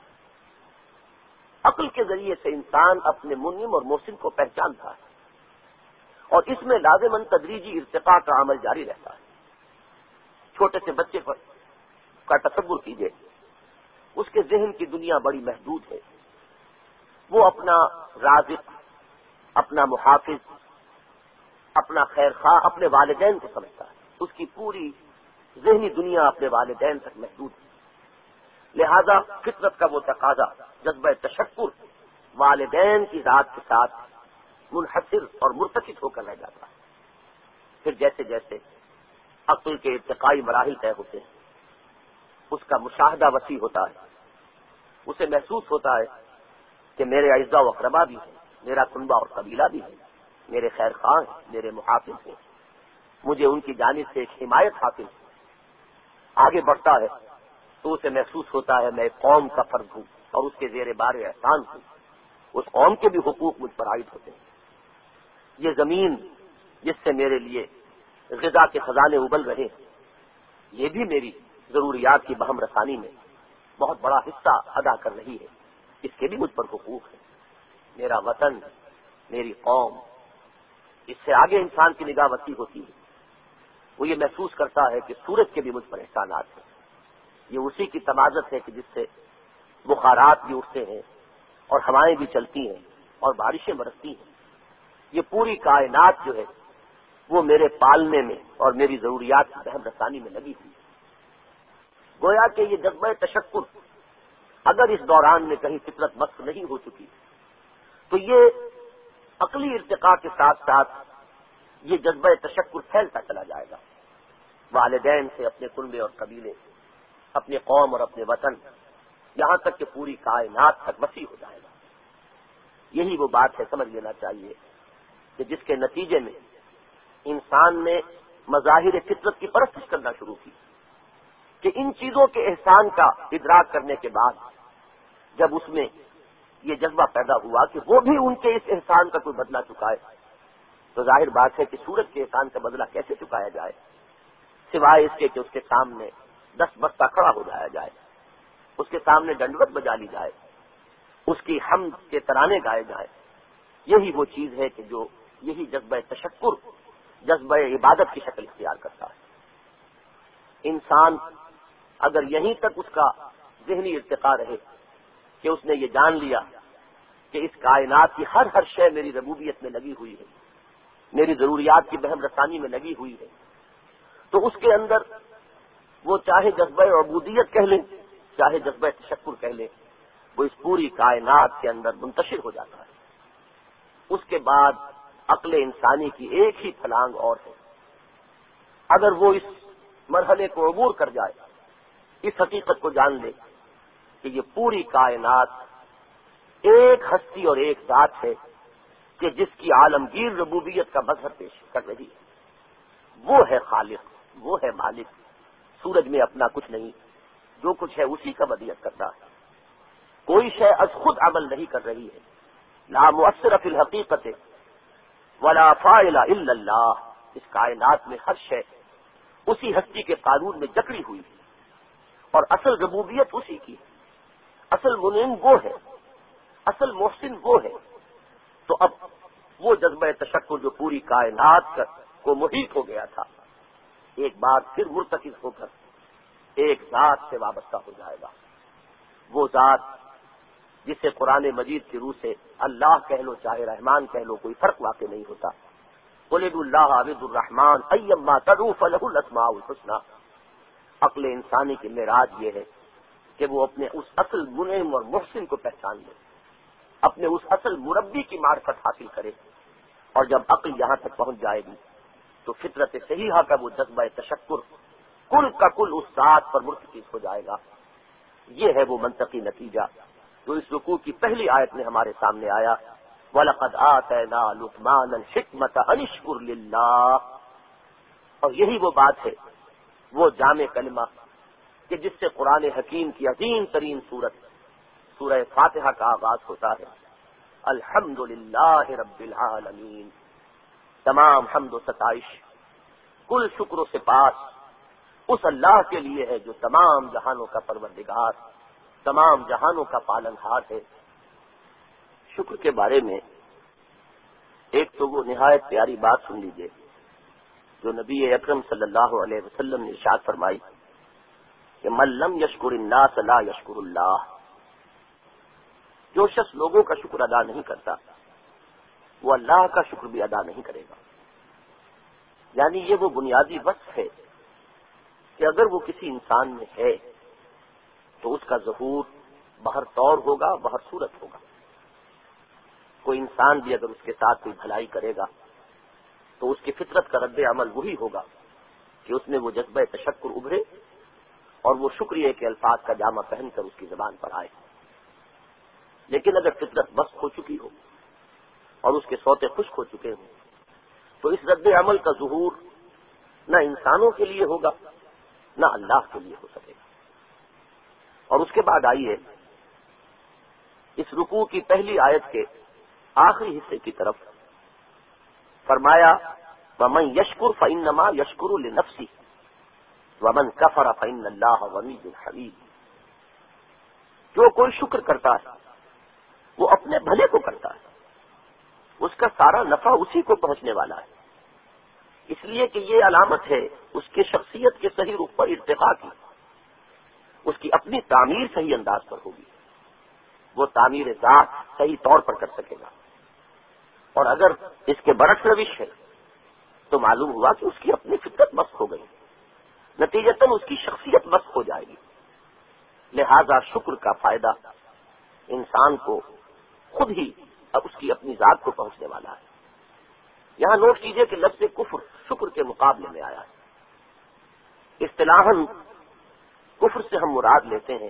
عقل کے ذریعے سے انسان اپنے منعم اور محسن کو پہچانتا ہے، اور اس میں لازماً تدریجی ارتقاء کا عمل جاری رہتا ہے۔ چھوٹے سے بچے پر کا تصور کیجیے، اس کے ذہن کی دنیا بڑی محدود ہے، وہ اپنا رازق، اپنا محافظ، اپنا خیر خواہ اپنے والدین کو سمجھتا ہے، اس کی پوری ذہنی دنیا اپنے والدین تک محدود ہے۔ لہذا فطرت کا وہ تقاضا جذبہ تشکر والدین کی ذات کے ساتھ منحصر اور مرتکز ہو کر رہ جاتا ہے۔ پھر جیسے جیسے عقل کے ارتقائی مراحل طے ہوتے ہیں، اس کا مشاہدہ وسیع ہوتا ہے، اسے محسوس ہوتا ہے کہ میرے اعزاء و اقربا بھی ہیں، میرا کنبہ اور قبیلہ بھی ہے، میرے خیر خواہ ہیں، میرے محافظ ہیں، مجھے ان کی جانب سے ایک حمایت حاصل ہے۔ آگے بڑھتا ہے تو اسے محسوس ہوتا ہے میں ایک قوم کا فرد ہوں اور اس کے زیر بار احسان ہوں، اس قوم کے بھی حقوق مجھ پر عائد ہوتے ہیں۔ یہ زمین جس سے میرے لیے غذا کے خزانے ابل رہے ہیں، یہ بھی میری ضروریات کی بہم رسانی میں بہت بڑا حصہ ادا کر رہی ہے، اس کے بھی مجھ پر حقوق ہیں۔ میرا وطن، میری قوم، اس سے آگے انسان کی نگاہ وسیع ہوتی ہے، وہ یہ محسوس کرتا ہے کہ سورج کے بھی مجھ پر احسانات ہیں۔ یہ اسی کی تمازت ہے کہ جس سے بخارات بھی اٹھتے ہیں اور ہوائیں بھی چلتی ہیں اور بارشیں برستی ہیں. یہ پوری کائنات جو ہے وہ میرے پالنے میں اور میری ضروریات کی بہم رسانی میں لگی ہوئی. گویا کہ یہ جذبہ تشکر اگر اس دوران میں کہیں فطرت مست نہیں ہو چکی تو یہ عقلی ارتقاء کے ساتھ ساتھ یہ جذبہ تشکر پھیلتا چلا جائے گا. والدین سے اپنے کنبے اور قبیلے، اپنے قوم اور اپنے وطن، یہاں تک کہ پوری کائنات تک وسیع ہو جائے گا. یہی وہ بات ہے، سمجھ لینا چاہیے کہ جس کے نتیجے میں انسان نے مظاہر فطرت کی پرستش کرنا شروع کی کہ ان چیزوں کے احسان کا ادراک کرنے کے بعد جب اس میں یہ جذبہ پیدا ہوا کہ وہ بھی ان کے اس احسان کا کوئی بدلہ چکائے، تو ظاہر بات ہے کہ سورج کے احسان کا بدلہ کیسے چکایا جائے سوائے اس کے کہ اس کے سامنے دس بستہ کھڑا ہو جایا جائے، اس کے سامنے ڈنڈوت بجا لی جائے، اس کی حمد کے ترانے گائے جائیں. یہی وہ چیز ہے کہ جو یہی جذبہ تشکر، جذبہ عبادت کی شکل اختیار کرتا ہے. انسان اگر یہیں تک اس کا ذہنی ارتقاء رہے کہ اس نے یہ جان لیا کہ اس کائنات کی ہر ہر شے میری ربوبیت میں لگی ہوئی ہے، میری ضروریات کی بہم رسانی میں لگی ہوئی ہے، تو اس کے اندر وہ چاہے جذبہ عبودیت کہہ لیں چاہے جذبہ تشکر کہہ لیں، وہ اس پوری کائنات کے اندر منتشر ہو جاتا ہے. اس کے بعد عقل انسانی کی ایک ہی پھلانگ اور ہے. اگر وہ اس مرحلے کو عبور کر جائے، اس حقیقت کو جان لے کہ یہ پوری کائنات ایک ہستی اور ایک ذات ہے کہ جس کی عالمگیر ربوبیت کا مظہر پیش کر رہی ہے، وہ ہے خالق، وہ ہے مالک. سورج میں اپنا کچھ نہیں، جو کچھ ہے اسی کا بدیت کرتا ہے. کوئی شے از خود عمل نہیں کر رہی ہے. لا مؤثر فی الحقیقت ولا فاعل الا اللہ. اس کائنات میں ہر شے اسی ہستی کے قانون میں جکڑی ہوئی ہے اور اصل ربوبیت اسی کی ہے. اصل منعم وہ ہے، اصل محسن وہ ہے. تو اب وہ جذبہ تشکر جو پوری کائنات کو محیط ہو گیا تھا، ایک بار پھر مرتکز ہو کر ایک ذات سے وابستہ ہو جائے گا. وہ ذات جسے قرآن مجید کی روح سے اللہ کہہ لو چاہے رحمان کہہ لو، کوئی فرق واقع نہیں ہوتا. قل ادعوا اللہ عبد الرحمان ایما تدعوا فلہ الاسماء الحسنی. عقل انسانی کی معراج یہ ہے کہ وہ اپنے اس اصل منعم اور محسن کو پہچان لے، اپنے اس اصل مربی کی معرفت حاصل کرے. اور جب عقل یہاں تک پہنچ جائے گی تو فطرت صحیحہ کا وہ جذبہ تشکر کل کا کل اس ذات پر مرتکز ہو جائے گا. یہ ہے وہ منطقی نتیجہ جو اس رکوع کی پہلی آیت میں ہمارے سامنے آیا. وَلَقَدْ آتَيْنَا لُقْمَانَ الْحِكْمَةَ أَنِ اشْكُرْ لِلَّهِ. اور یہی وہ بات ہے، وہ جامع کلمہ کہ جس سے قرآن حکیم کی عظیم ترین سورت سورہ فاتحہ کا آغاز ہوتا ہے. الحمد للہ رب العالمین. تمام حمد و ستائش، کل شکر و سپاس اس اللہ کے لیے ہے جو تمام جہانوں کا پروردگار، تمام جہانوں کا پالن ہار ہے. شکر کے بارے میں ایک تو وہ نہایت پیاری بات سن لیجیے جو نبی اکرم صلی اللہ علیہ وسلم نے ارشاد فرمائی کہ من لم یشکر الناس لا یشکر اللہ. جو شخص لوگوں کا شکر ادا نہیں کرتا وہ اللہ کا شکر بھی ادا نہیں کرے گا. یعنی یہ وہ بنیادی وصف ہے کہ اگر وہ کسی انسان میں ہے تو اس کا ظہور بہر طور ہوگا، بہر صورت ہوگا. کوئی انسان بھی اگر اس کے ساتھ کوئی بھلائی کرے گا تو اس کی فطرت کا رد عمل وہی ہوگا کہ اس میں وہ جذبہ تشکر ابھرے اور وہ شکریہ کے الفاظ کا جامہ پہن کر اس کی زبان پر آئے. لیکن اگر فطرت بس ہو چکی ہو اور اس کے سوتے خشک ہو چکے ہوں تو اس رد عمل کا ظہور نہ انسانوں کے لیے ہوگا نہ اللہ کے لیے ہو سکے گا. اور اس کے بعد آئیے اس رکوع کی پہلی آیت کے آخری حصے کی طرف فرمایا وَمَن يَشْكُرْ فَإِنَّمَا يَشْكُرُ لِنَفْسِهِ وَمَن كَفَرَ فَإِنَّ اللَّهَ غَنِيٌّ حَمِيدٌ. جو کوئی شکر کرتا ہے وہ اپنے بھلے کو کرتا ہے، اس کا سارا نفع اسی کو پہنچنے والا ہے. اس لیے کہ یہ علامت ہے اس کی شخصیت کے صحیح رخ پر ارتقاء کی، اس کی اپنی تعمیر صحیح انداز پر ہوگی. وہ تعمیر ذات صحیح طور پر کر سکے گا. اور اگر اس کے برعکس روش ہے تو معلوم ہوا کہ اس کی اپنی فطرت مسخ ہو گئی، نتیجتاً اس کی شخصیت مسخ ہو جائے گی. لہذا شکر کا فائدہ انسان کو خود ہی اب اس کی اپنی ذات کو پہنچنے والا ہے. یہاں نوٹ کیجئے کہ لفظ کفر شکر کے مقابلے میں آیا ہے. اصطلاحاً کفر سے ہم مراد لیتے ہیں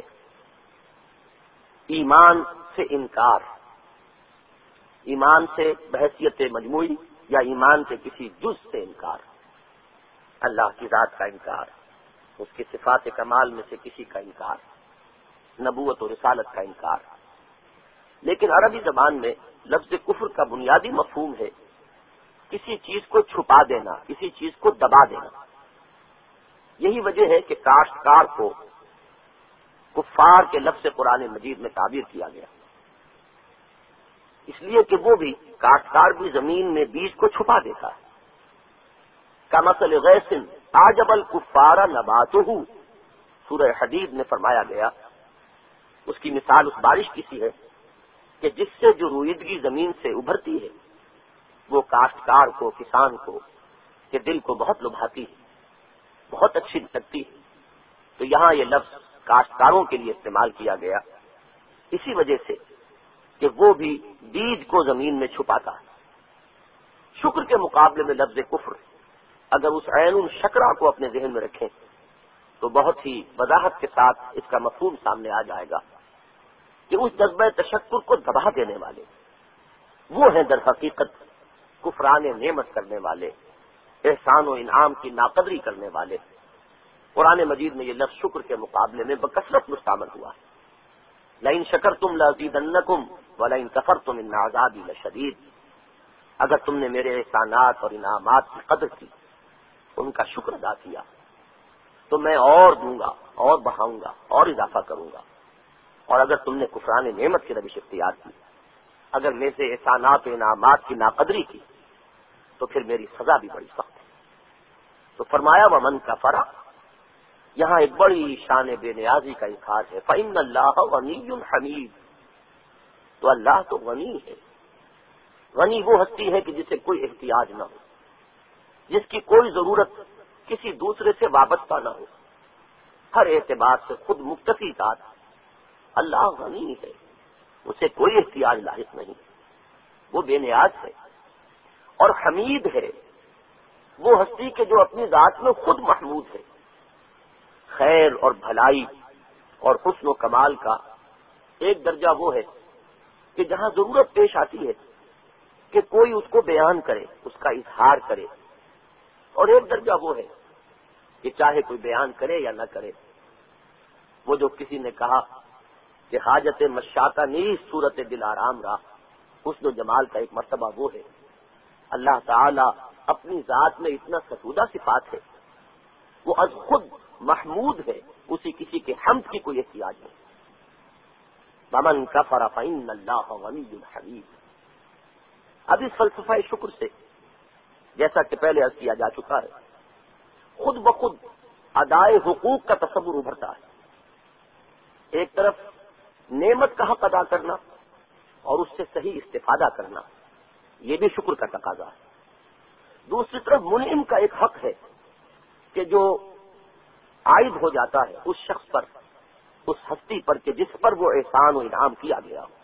ایمان سے انکار، ایمان سے بحیثیت مجموعی یا ایمان کے کسی جز سے انکار، اللہ کی ذات کا انکار، اس کی صفات کمال میں سے کسی کا انکار، نبوت و رسالت کا انکار. لیکن عربی زبان میں لفظ کفر کا بنیادی مفہوم ہے کسی چیز کو چھپا دینا، کسی چیز کو دبا دینا. یہی وجہ ہے کہ کاشتکار کو کفار کے لفظ قرآن مجید میں تعبیر کیا گیا، اس لیے کہ وہ بھی کاشتکار بھی زمین میں بیج کو چھپا دیتا ہے. کمثل غیث اعجب الکفار نباتہ، سورہ حدید میں فرمایا گیا اس کی مثال اس بارش کی سی ہے کہ جس سے جو رویدگی زمین سے ابھرتی ہے وہ کاشتکار کو، کسان کو کہ دل کو بہت لبھاتی ہے، بہت اچھی لگتی ہے. تو یہاں یہ لفظ کاشتکاروں کے لیے استعمال کیا گیا اسی وجہ سے کہ وہ بھی بیج کو زمین میں چھپاتا ہے. شکر کے مقابلے میں لفظ کفر اگر اس عین الشکرہ کو اپنے ذہن میں رکھیں تو بہت ہی وضاحت کے ساتھ اس کا مفہوم سامنے آ جائے گا کہ اس جذبہ تشکر کو دبا دینے والے وہ ہیں در حقیقت کفران نعمت کرنے والے، احسان و انعام کی ناقدری کرنے والے. قرآن مجید میں یہ لفظ شکر کے مقابلے میں بکثرت مستعمل ہوا ہے. لئن شکرتم لازیدنکم ولئن کفرتم ان عذابی لشدید. اگر تم نے میرے احسانات اور انعامات کی قدر کی، ان کا شکر ادا کیا تو میں اور دوں گا، اور بڑھاؤں گا، اور اضافہ کروں گا. اور اگر تم نے کفران نعمت کی روش اختیار کی، اگر میں سے احسانات و انعامات کی ناقدری کی تو پھر میری سزا بھی بڑی سخت ہے. تو فرمایا ومن کفر، یہاں ایک بڑی شان بے نیازی کا اظہار ہے. فإن اللہ غنی حمید، تو اللہ تو غنی ہے. غنی وہ ہستی ہے کہ جسے کوئی احتیاج نہ ہو، جس کی کوئی ضرورت کسی دوسرے سے وابستہ نہ ہو، ہر اعتبار سے خود مکتفی ذات. اللہ غنی ہے، اسے کوئی احتیاج لاحق نہیں، وہ بے نیاز ہے. اور حمید ہے وہ ہستی کہ جو اپنی ذات میں خود محمود ہے. خیر اور بھلائی اور حسن و کمال کا ایک درجہ وہ ہے کہ جہاں ضرورت پیش آتی ہے کہ کوئی اس کو بیان کرے، اس کا اظہار کرے، اور ایک درجہ وہ ہے کہ چاہے کوئی بیان کرے یا نہ کرے. وہ جو کسی نے کہا کہ حاجت مشاطہ نیز صورت دل آرام را، حسن و جمال کا ایک مرتبہ وہ ہے. اللہ تعالی اپنی ذات میں اتنا ستودہ صفات ہے، وہ از خود محمود ہے، اسی کسی کے حمد کی کوئی احتیاج نہیں. ومن کفر فإن اللہ غنی حمید. اب اس فلسفہ شکر سے جیسا کہ پہلے عرض کیا جا چکا ہے، خود بخود ادائے حقوق کا تصور ابھرتا ہے. ایک طرف نعمت کا حق ادا کرنا اور اس سے صحیح استفادہ کرنا، یہ بھی شکر کا تقاضا ہے. دوسری طرف منعم کا ایک حق ہے کہ جو عائد ہو جاتا ہے اس شخص پر، اس ہستی پر کہ جس پر وہ احسان و انعام کیا گیا ہو.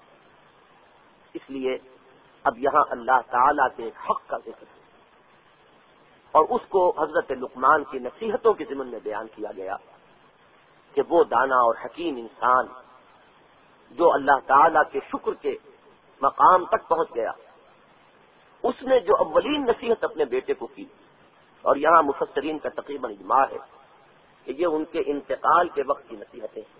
اس لیے اب یہاں اللہ تعالیٰ کے ایک حق کا ذکر ہے اور اس کو حضرت لقمان کی نصیحتوں کے ضمن میں بیان کیا گیا کہ وہ دانا اور حکیم انسان جو اللہ تعالیٰ کے شکر کے مقام تک پہنچ گیا، اس نے جو اولین نصیحت اپنے بیٹے کو کی، اور یہاں مفسرین کا تقریباً اجماع ہے کہ یہ ان کے انتقال کے وقت کی نصیحتیں ہیں.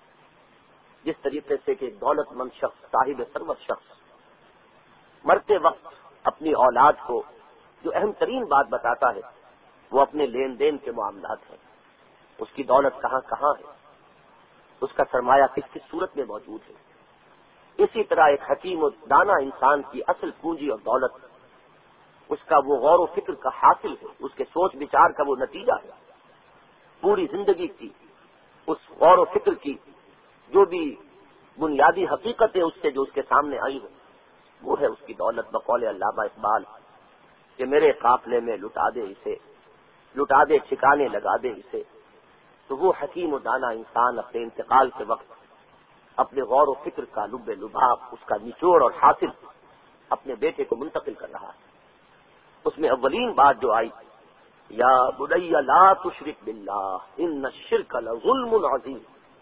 جس طریقے سے کہ دولت مند شخص، صاحب ثروت شخص مرتے وقت اپنی اولاد کو جو اہم ترین بات بتاتا ہے وہ اپنے لین دین کے معاملات ہیں، اس کی دولت کہاں کہاں ہے، اس کا سرمایہ کس کس صورت میں موجود ہے. اسی طرح ایک حکیم و دانا انسان کی اصل پونجی اور دولت اس کا وہ غور و فکر کا حاصل ہے، اس کے سوچ بچار کا وہ نتیجہ ہے. پوری زندگی کی اس غور و فکر کی جو بھی بنیادی حقیقتیں اس سے جو اس کے سامنے آئی ہیں وہ ہے اس کی دولت. بقول علامہ اقبال کہ میرے قافلے میں لٹا دے اسے، لٹا دے ٹھکانے لگا دے اسے، تو وہ حکیم و دانا انسان اپنے انتقال کے وقت اپنے غور و فکر کا لب لباب، اس کا نچوڑ اور حاصل اپنے بیٹے کو منتقل کر رہا ہے. اس میں اولین بات جو آئی، یا بنی لا تشرک باللہ ان الشرک لظلم عظیم،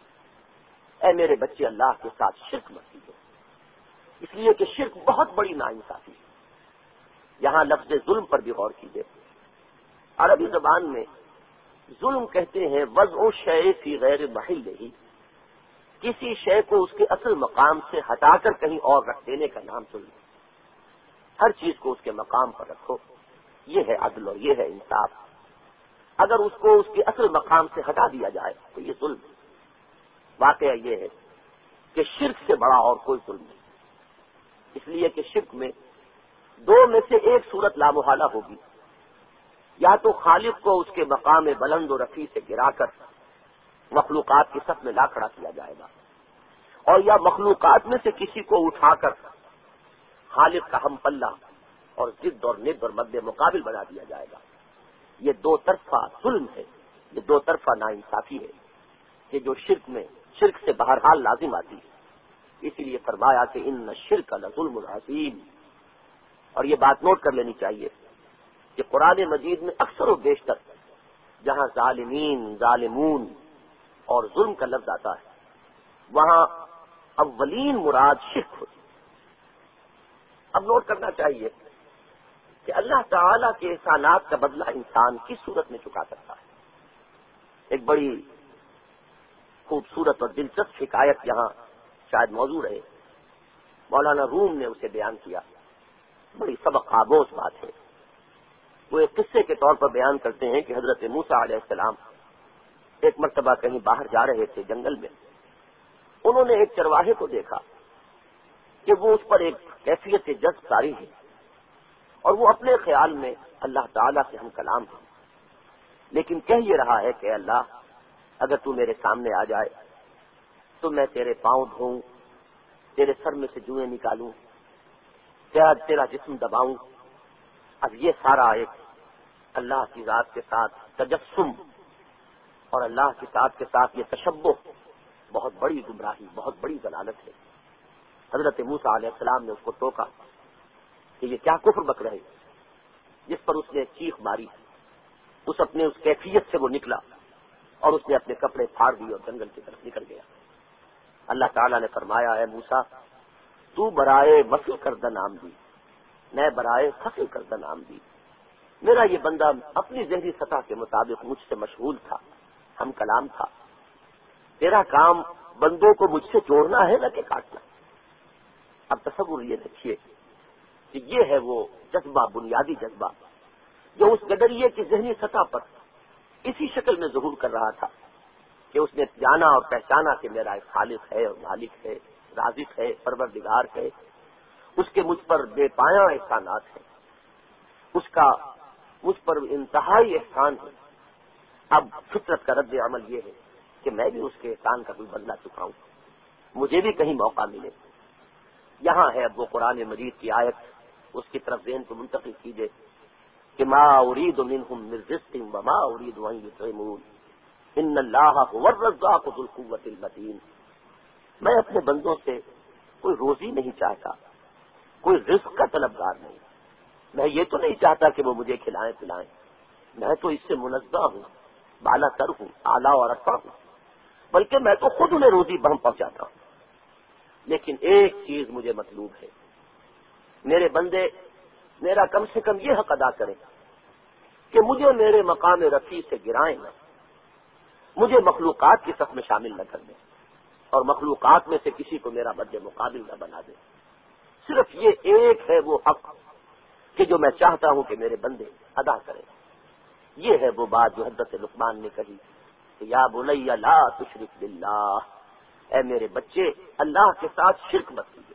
اے میرے بچے اللہ کے ساتھ شرک مت کیجو، اس لیے کہ شرک بہت بڑی ناانصافی ہے. یہاں لفظ ظلم پر بھی غور کیجیے. عربی زبان میں ظلم کہتے ہیں وضع الشیء فی غیر محلہ، کسی شے کو اس کے اصل مقام سے ہٹا کر کہیں اور رکھ دینے کا نام ظلم. ہر چیز کو اس کے مقام پر رکھو، یہ ہے عدل اور یہ ہے انصاف. اگر اس کو اس کے اصل مقام سے ہٹا دیا جائے تو یہ ظلم. واقعہ یہ ہے کہ شرک سے بڑا اور کوئی ظلم نہیں، اس لیے کہ شرک میں دو میں سے ایک صورت لامحالہ ہوگی. یا تو خالق کو اس کے مقام بلند و رفیع سے گرا کر مخلوقات کی صف میں لا کھڑا کیا جائے گا، اور یا مخلوقات میں سے کسی کو اٹھا کر خالق کا ہم پلہ اور ضد اور ند اور مد مقابل بنا دیا جائے گا. یہ دو طرفہ ظلم ہے، یہ دو طرفہ ناانصافی ہے کہ جو شرک میں شرک سے بہرحال لازم آتی ہے. اسی لیے فرمایا کہ ان الشرک لظلم عظیم. اور یہ بات نوٹ کر لینی چاہیے کہ قرآن مجید میں اکثر و بیشتر جہاں ظالمین، ظالمون اور ظلم کا لفظ آتا ہے وہاں اولین مراد شرک ہوتی. اب نوٹ کرنا چاہیے کہ اللہ تعالی کے احسانات کا بدلہ انسان کس صورت میں چکا سکتا ہے. ایک بڑی خوبصورت اور دلچسپ حکایت یہاں شاید موضوع رہے، مولانا روم نے اسے بیان کیا. بڑی سبق آموز بات ہے. وہ ایک قصے کے طور پر بیان کرتے ہیں کہ حضرت موسیٰ علیہ السلام ایک مرتبہ کہیں باہر جا رہے تھے جنگل میں. انہوں نے ایک چرواہے کو دیکھا کہ وہ اس پر ایک کیفیت جذب طاری ہے اور وہ اپنے خیال میں اللہ تعالیٰ سے ہم کلام ہے، لیکن کہہ یہ رہا ہے کہ اللہ اگر تو میرے سامنے آ جائے تو میں تیرے پاؤں دھوؤں، تیرے سر میں سے جوئیں نکالوں، تیرا تیرا جسم دباؤں. اب یہ سارا ایک اللہ کی ذات کے ساتھ تجسم اور اللہ کی ذات کے ساتھ یہ تشبہ بہت بڑی گمراہی، بہت بڑی ضلالت ہے. حضرت موسیٰ علیہ السلام نے اس کو ٹوکا کہ یہ کیا کفر بک رہے، جس پر اس نے چیخ ماری. اس اپنے اس کیفیت سے وہ نکلا اور اس نے اپنے کپڑے پھاڑ دیے اور جنگل کی طرف نکل گیا. اللہ تعالیٰ نے فرمایا اے موسیٰ تو برائے وصل کردہ نام دی، میں برائے فصل کردہ نام دی. میرا یہ بندہ اپنی ذہنی سطح کے مطابق مجھ سے مشغول تھا، ہم کلام تھا. تیرا کام بندوں کو مجھ سے جوڑنا ہے نہ کہ کاٹنا. اب تصور یہ دیکھیے کہ یہ ہے وہ جذبہ، بنیادی جذبہ جو اس گڈریے کی ذہنی سطح پر اسی شکل میں ظہور کر رہا تھا کہ اس نے جانا اور پہچانا کہ میرا ایک خالق ہے اور مالک ہے، رازق ہے، پروردگار ہے. اس کے مجھ پر بے پایاں احسانات ہیں، اس کا مجھ پر انتہائی احسان ہے. اب فطرت کا رد عمل یہ ہے کہ میں بھی اس کے احسان کا کوئی بدلہ چکاؤں، مجھے بھی کہیں موقع ملے. یہاں ہے اب وہ قرآن مجید کی آیت، اس کی طرف ذہن کو منتقل کیجیے کہ ما اريد منهم من رزق وما اريد ان يطعمون ان الله هو الرزاق ذو القوة المتين. میں اپنے بندوں سے کوئی روزی نہیں چاہتا، کوئی رزق کا طلبگار نہیں. میں یہ تو نہیں چاہتا کہ وہ مجھے کھلائیں پلائیں، میں تو اس سے منزہ ہوں، بالا تر ہوں، اعلیٰ اور ارفع ہوں، بلکہ میں تو خود انہیں روزی بہم پہنچاتا ہوں. لیکن ایک چیز مجھے مطلوب ہے، میرے بندے میرا کم سے کم یہ حق ادا کریں کہ مجھے میرے مقام رفیع سے گرائیں نہ، مجھے مخلوقات کی صف میں شامل نہ کر دیں اور مخلوقات میں سے کسی کو میرا مد مقابل نہ بنا دیں. صرف یہ ایک ہے وہ حق کہ جو میں چاہتا ہوں کہ میرے بندے ادا کریں. یہ ہے وہ بات جو حضرت لقمان نے کہی کہ یا بنی لا تشرک باللہ، اے میرے بچے اللہ کے ساتھ شرک مت کیجیے.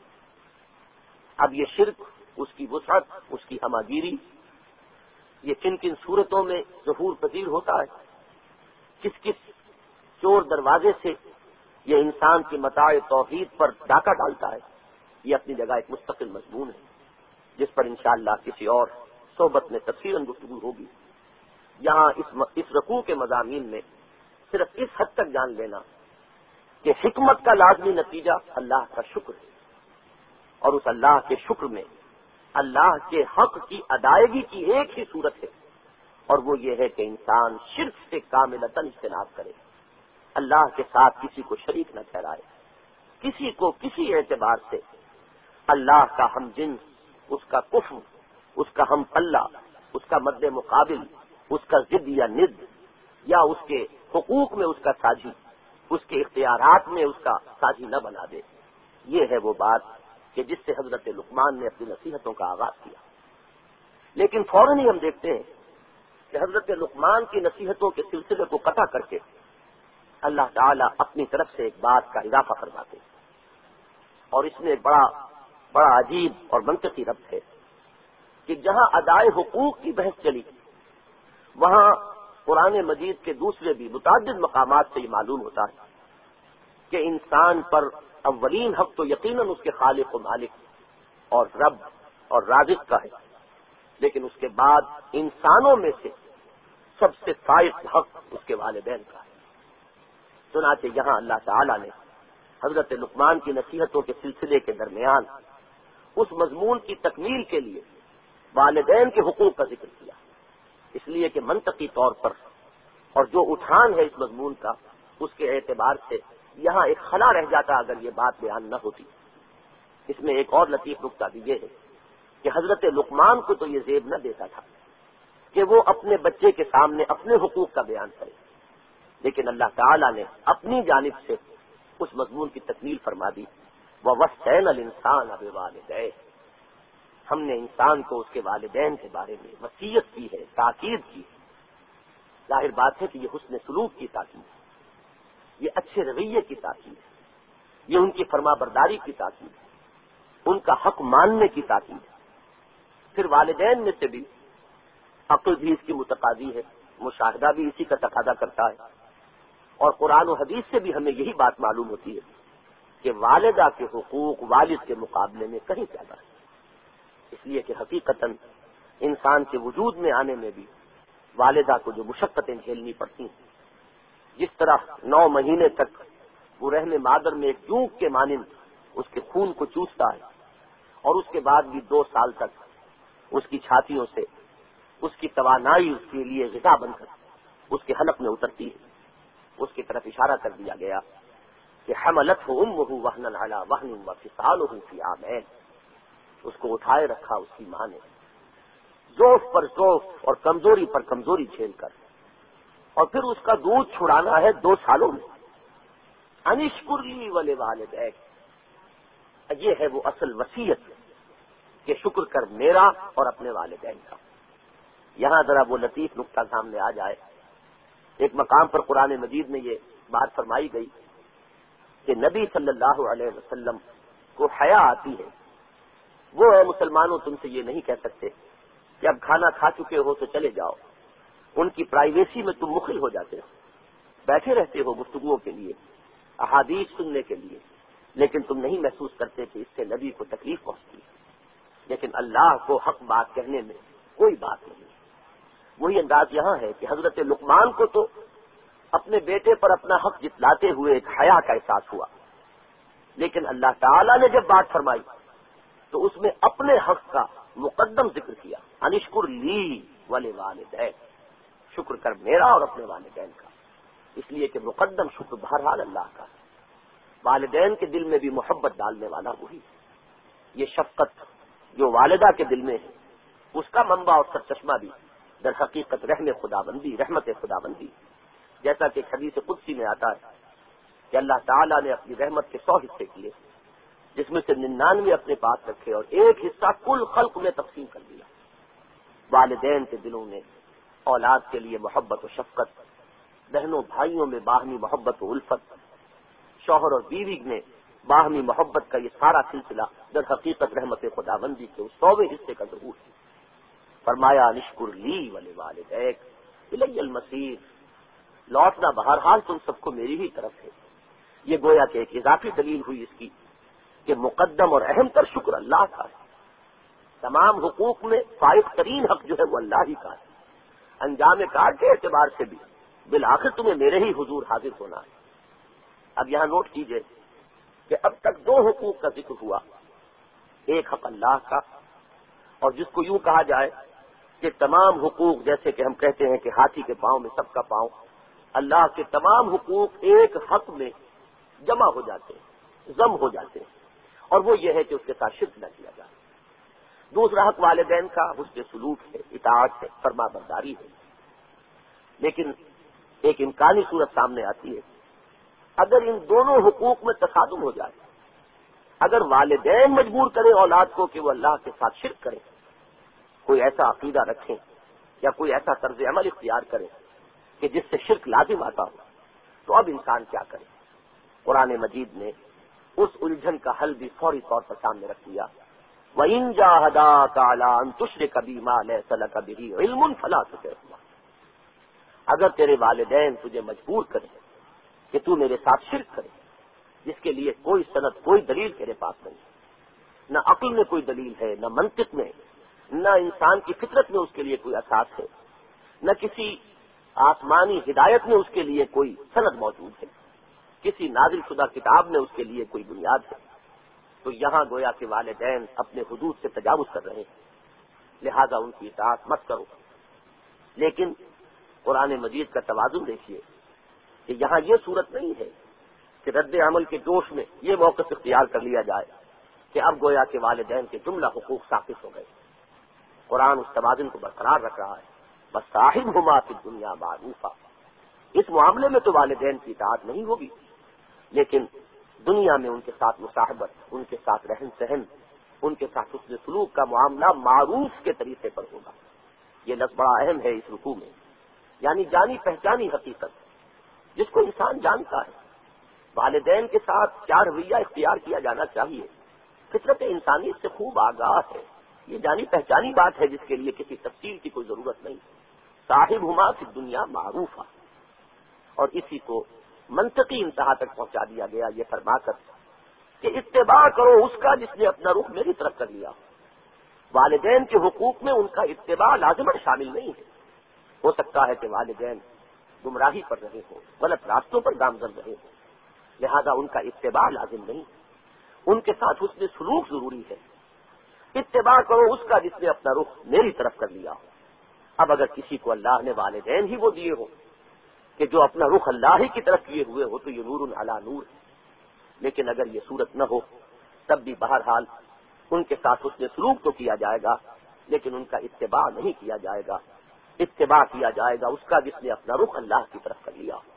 اب یہ شرک، اس کی وسعت، اس کی ہماگیری، یہ کن کن صورتوں میں ظہور پذیر ہوتا ہے، کس کس چور دروازے سے یہ انسان کی متاع توحید پر ڈاکہ ڈالتا ہے، یہ اپنی جگہ ایک مستقل مضمون ہے جس پر انشاءاللہ کسی اور صحبت میں تفصیلاً گفتگو ہوگی۔ یہاں اس اس رکوع کے مضامین میں صرف اس حد تک جان لینا کہ حکمت کا لازمی نتیجہ اللہ کا شکر ہے، اور اس اللہ کے شکر میں اللہ کے حق کی ادائیگی کی ایک ہی صورت ہے، اور وہ یہ ہے کہ انسان شرک سے کاملتاً اجتناب کرے، اللہ کے ساتھ کسی کو شریک نہ ٹھہرائے، کسی کو کسی اعتبار سے اللہ کا ہم جنس، اس کا کفر، اس کا ہم پلہ، اس کا مد مقابل، اس کا ضد یا ند، یا اس کے حقوق میں اس کا ساجی، اس کے اختیارات میں اس کا ساجی نہ بنا دے۔ یہ ہے وہ بات کہ جس سے حضرت لقمان نے اپنی نصیحتوں کا آغاز کیا۔ لیکن فوراً ہی ہم دیکھتے ہیں کہ حضرت لقمان کی نصیحتوں کے سلسلے کو قطع کر کے اللہ تعالیٰ اپنی طرف سے ایک بات کا اضافہ فرماتے ہیں، اور اس میں ایک بڑا بڑا عجیب اور منطقی ربط ہے کہ جہاں ادائے حقوق کی بحث چلی، وہاں قرآن مجید کے دوسرے بھی متعدد مقامات سے یہ معلوم ہوتا ہے کہ انسان پر اولین حق تو یقیناً اس کے خالق و مالک اور رب اور رازق کا ہے، لیکن اس کے بعد انسانوں میں سے سب سے فائق حق اس کے والدین کا ہے۔ چنانچہ یہاں اللہ تعالیٰ نے حضرت لقمان کی نصیحتوں کے سلسلے کے درمیان اس مضمون کی تکمیل کے لیے والدین کے حقوق کا ذکر کیا، اس لیے کہ منطقی طور پر اور جو اٹھان ہے اس مضمون کا، اس کے اعتبار سے یہاں ایک خلا رہ جاتا اگر یہ بات بیان نہ ہوتی۔ اس میں ایک اور لطیف نکتہ بھی یہ ہے کہ حضرت لقمان کو تو یہ زیب نہ دیتا تھا کہ وہ اپنے بچے کے سامنے اپنے حقوق کا بیان کرے، لیکن اللہ تعالیٰ نے اپنی جانب سے اس مضمون کی تکمیل فرما دی۔ وَوَصَّيْنَا الْإِنسَانَ بِوَالِدَيْهِ، ہم نے انسان کو اس کے والدین کے بارے میں وصیت کی ہے، تاکید کی ہے۔ ظاہر بات ہے کہ یہ حسن سلوک کی تاکید ہے، یہ اچھے رویے کی تاکید ہے، یہ ان کی فرما برداری کی تاکید ہے، ان کا حق ماننے کی تاکید ہے۔ پھر والدین میں سے بھی عقل بھی اس کی متقاضی ہے، مشاہدہ بھی اسی کا تقاضا کرتا ہے، اور قرآن و حدیث سے بھی ہمیں یہی بات معلوم ہوتی ہے کہ والدہ کے حقوق والد کے مقابلے میں کہیں زیادہ ہے، اس لیے کہ حقیقتاً انسان کے وجود میں آنے میں بھی والدہ کو جو مشقتیں جھیلنی پڑتی ہیں، جس طرح نو مہینے تک وہ رحم مادر میں ایک جونک کے مانند اس کے خون کو چوستا ہے، اور اس کے بعد بھی دو سال تک اس کی چھاتیوں سے اس کی توانائی اس کے لیے غذا بن کر اس کے حلق میں اترتی ہے، اس کی طرف اشارہ کر دیا گیا کہ حملتہ امہ وہنا علی وہن وفصالہ فی عامین، اس کو اٹھائے رکھا اس کی ماں نے ضعف پر ضعف اور کمزوری پر کمزوری جھیل کر، اور پھر اس کا دودھ چھڑانا ہے دو سالوں میں۔ انشکر لی ولوالدیک، یہ ہے وہ اصل وصیت کہ شکر کر میرا اور اپنے والدین کا۔ یہاں ذرا وہ لطیف نقطہ سامنے آ جائے، ایک مقام پر قرآن مجید میں یہ بات فرمائی گئی کہ نبی صلی اللہ علیہ وسلم کو حیا آتی ہے، وہ ہے مسلمانوں تم سے یہ نہیں کہہ سکتے کہ اب کھانا کھا چکے ہو تو چلے جاؤ، ان کی پرائیویسی میں تم مخل ہو جاتے ہو، بیٹھے رہتے ہو گفتگوؤں کے لیے، احادیث سننے کے لیے، لیکن تم نہیں محسوس کرتے کہ اس سے نبی کو تکلیف پہنچتی ہے۔ لیکن اللہ کو حق بات کہنے میں کوئی بات نہیں ہے۔ وہی انداز یہاں ہے کہ حضرت لقمان کو تو اپنے بیٹے پر اپنا حق جتلاتے ہوئے ایک حیا کا احساس ہوا، لیکن اللہ تعالیٰ نے جب بات فرمائی تو اس میں اپنے حق کا مقدم ذکر کیا، انشکر لی ولوالدیک، شکر کر میرا اور اپنے والدین کا، اس لیے کہ مقدم شکر بہرحال اللہ کا، والدین کے دل میں بھی محبت ڈالنے والا وہی ہے۔ یہ شفقت جو والدہ کے دل میں ہے، اس کا منبع اور سرچشمہ بھی در حقیقت رحم خدا بندی، رحمت خدا بندی، جیسا کہ حدیث قدسی میں آتا ہے کہ اللہ تعالیٰ نے اپنی رحمت کے سو حصے کیے، جس میں سے ننانوے اپنے پاس رکھے اور ایک حصہ کل خلق میں تقسیم کر دیا۔ والدین کے دلوں میں اولاد کے لیے محبت و شفقت، بہنوں بھائیوں میں باہمی محبت و الفت، شوہر اور بیوی میں باہمی محبت کا یہ سارا سلسلہ در حقیقت رحمت خدا بندی کے اس سوویں حصے کا ظہور ہے۔ فرمایا نشکر لی ولوالدیک الی المصیر، لوٹنا بہرحال تم سب کو میری ہی طرف ہے، یہ گویا کہ ایک اضافی دلیل ہوئی اس کی کہ مقدم اور اہم تر شکر اللہ کا ہے. تمام حقوق میں فائق ترین حق جو ہے وہ اللہ ہی کا ہے. انجام کار کے اعتبار سے بھی بالآخر تمہیں میرے ہی حضور حاضر ہونا ہے. اب یہاں نوٹ کیجئے کہ اب تک دو حقوق کا ذکر ہوا. ایک حق اللہ کا، اور جس کو یوں کہا جائے کہ تمام حقوق، جیسے کہ ہم کہتے ہیں کہ ہاتھی کے پاؤں میں سب کا پاؤں، اللہ کے تمام حقوق ایک حق میں جمع ہو جاتے ہیں، ضم ہو جاتے ہیں، اور وہ یہ ہے کہ اس کے ساتھ شرک نہ کیا جائے. دوسرا حق والدین کا حسن سلوک ہے، اطاعت ہے، فرما برداری ہے. لیکن ایک امکانی صورت سامنے آتی ہے، اگر ان دونوں حقوق میں تصادم ہو جائے، اگر والدین مجبور کریں اولاد کو کہ وہ اللہ کے ساتھ شرک کریں، کوئی ایسا عقیدہ رکھیں یا کوئی ایسا طرز عمل اختیار کریں کہ جس سے شرک لازم آتا ہو، تو اب انسان کیا کرے؟ قرآن مجید نے اس الجھن کا حل بھی فوری طور پر سامنے رکھ دیا. وَإِن جَاهَدَاكَ عَلَىٰ أَن تُشْرِكَ بِي مَا لَيْسَ لَكَ بِهِ عِلْمٌ فَلَا تُطِعْهُمَا. اگر تیرے والدین تجھے مجبور کریں کہ تو میرے ساتھ شرک کرے جس کے لیے کوئی سند، کوئی دلیل تیرے پاس نہیں ہے، نہ عقل میں کوئی دلیل ہے، نہ منطق میں، نہ انسان کی فطرت میں اس کے لیے کوئی اساس ہے، نہ کسی آسمانی ہدایت میں اس کے لیے کوئی سند موجود ہے، کسی نازل شدہ کتاب میں اس کے لیے کوئی بنیاد ہے، تو یہاں گویا کہ والدین اپنے حدود سے تجاوز کر رہے ہیں، لہذا ان کی اطاعت مت کرو. لیکن قرآن مجید کا توازن دیکھیے کہ یہاں یہ صورت نہیں ہے کہ رد عمل کے جوش میں یہ موقف اختیار کر لیا جائے کہ اب گویا کہ والدین کے جملہ حقوق ساقط ہو گئے. قرآن اس توازن کو برقرار رکھ رہا ہے. بس صاحب ہما فی دنیا معروفہ، اس معاملے میں تو والدین کی اطاعت نہیں ہوگی، لیکن دنیا میں ان کے ساتھ مصاحبت، ان کے ساتھ رہن سہن، ان کے ساتھ حسن سلوک کا معاملہ معروف کے طریقے پر ہوگا. یہ لفظ بڑا اہم ہے اس رکوع میں، یعنی جانی پہچانی حقیقت جس کو انسان جانتا ہے. والدین کے ساتھ کیا رویہ اختیار کیا جانا چاہیے، فطرت انسانی اس سے خوب آگاہ ہے. یہ جانی پہچانی بات ہے جس کے لیے کسی تفصیل کی کوئی ضرورت نہیں. صاحب ہما فی دنیا معروف، اور اسی کو منطقی انتہا تک پہنچا دیا گیا یہ فرما کر کہ اتباع کرو اس کا جس نے اپنا رخ میری طرف کر لیا. والدین کے حقوق میں ان کا اتباع لازماً شامل نہیں ہے. ہو سکتا ہے کہ والدین گمراہی پر رہے ہوں، غلط راستوں پر گامزن رہے ہوں، لہذا ان کا اتباع لازم نہیں. ان کے ساتھ حسن سلوک ضروری ہے. اتباع کرو اس کا جس نے اپنا رخ میری طرف کر لیا ہو. اب اگر کسی کو اللہ نے والدین ہی وہ دیے ہو کہ جو اپنا رخ اللہ ہی کی طرف کیے ہوئے ہو تو یہ نور علی نور ہے. لیکن اگر یہ صورت نہ ہو تب بھی بہرحال ان کے ساتھ حسن سلوک تو کیا جائے گا، لیکن ان کا اتباع نہیں کیا جائے گا. اتباع کیا جائے گا اس کا جس نے اپنا رخ اللہ کی طرف کر لیا ہو.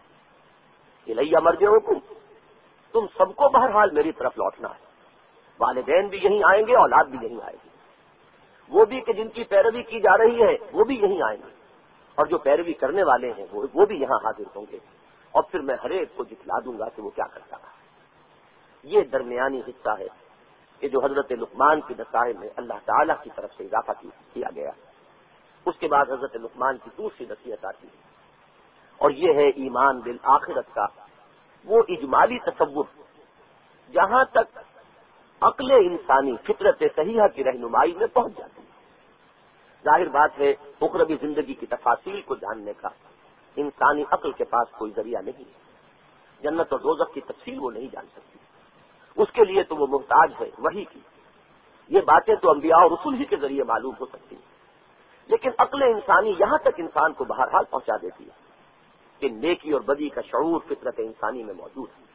الیہ مرجعکم، تم سب کو بہرحال میری طرف لوٹنا ہے. والدین بھی یہیں آئیں گے، اولاد بھی یہیں آئے گی. وہ بھی کہ جن کی پیروی کی جا رہی ہے وہ بھی یہیں آئیں گے، اور جو پیروی کرنے والے ہیں وہ وہ بھی یہاں حاضر ہوں گے، اور پھر میں ہر ایک کو دکھلا دوں گا کہ وہ کیا کرتا ہے. یہ درمیانی حصہ ہے کہ جو حضرت لقمان کی نصائح میں اللہ تعالیٰ کی طرف سے اضافہ کیا گیا. اس کے بعد حضرت لقمان کی دوسری نصیحت آتی ہے، اور یہ ہے ایمان بالآخرت کا وہ اجمالی تصور جہاں تک عقل انسانی فطرت صحیحہ کی رہنمائی میں پہنچ جاتی ہے. ظاہر بات ہے اخروی زندگی کی تفاصیل کو جاننے کا انسانی عقل کے پاس کوئی ذریعہ نہیں ہے. جنت اور دوزخ کی تفصیل وہ نہیں جان سکتی، اس کے لیے تو وہ محتاج ہے وحی کی. یہ باتیں تو انبیاء اور رسول ہی کے ذریعے معلوم ہو سکتی ہیں، لیکن عقل انسانی یہاں تک انسان کو بہرحال پہنچا دیتی ہے کہ نیکی اور بدی کا شعور فطرت انسانی میں موجود ہے.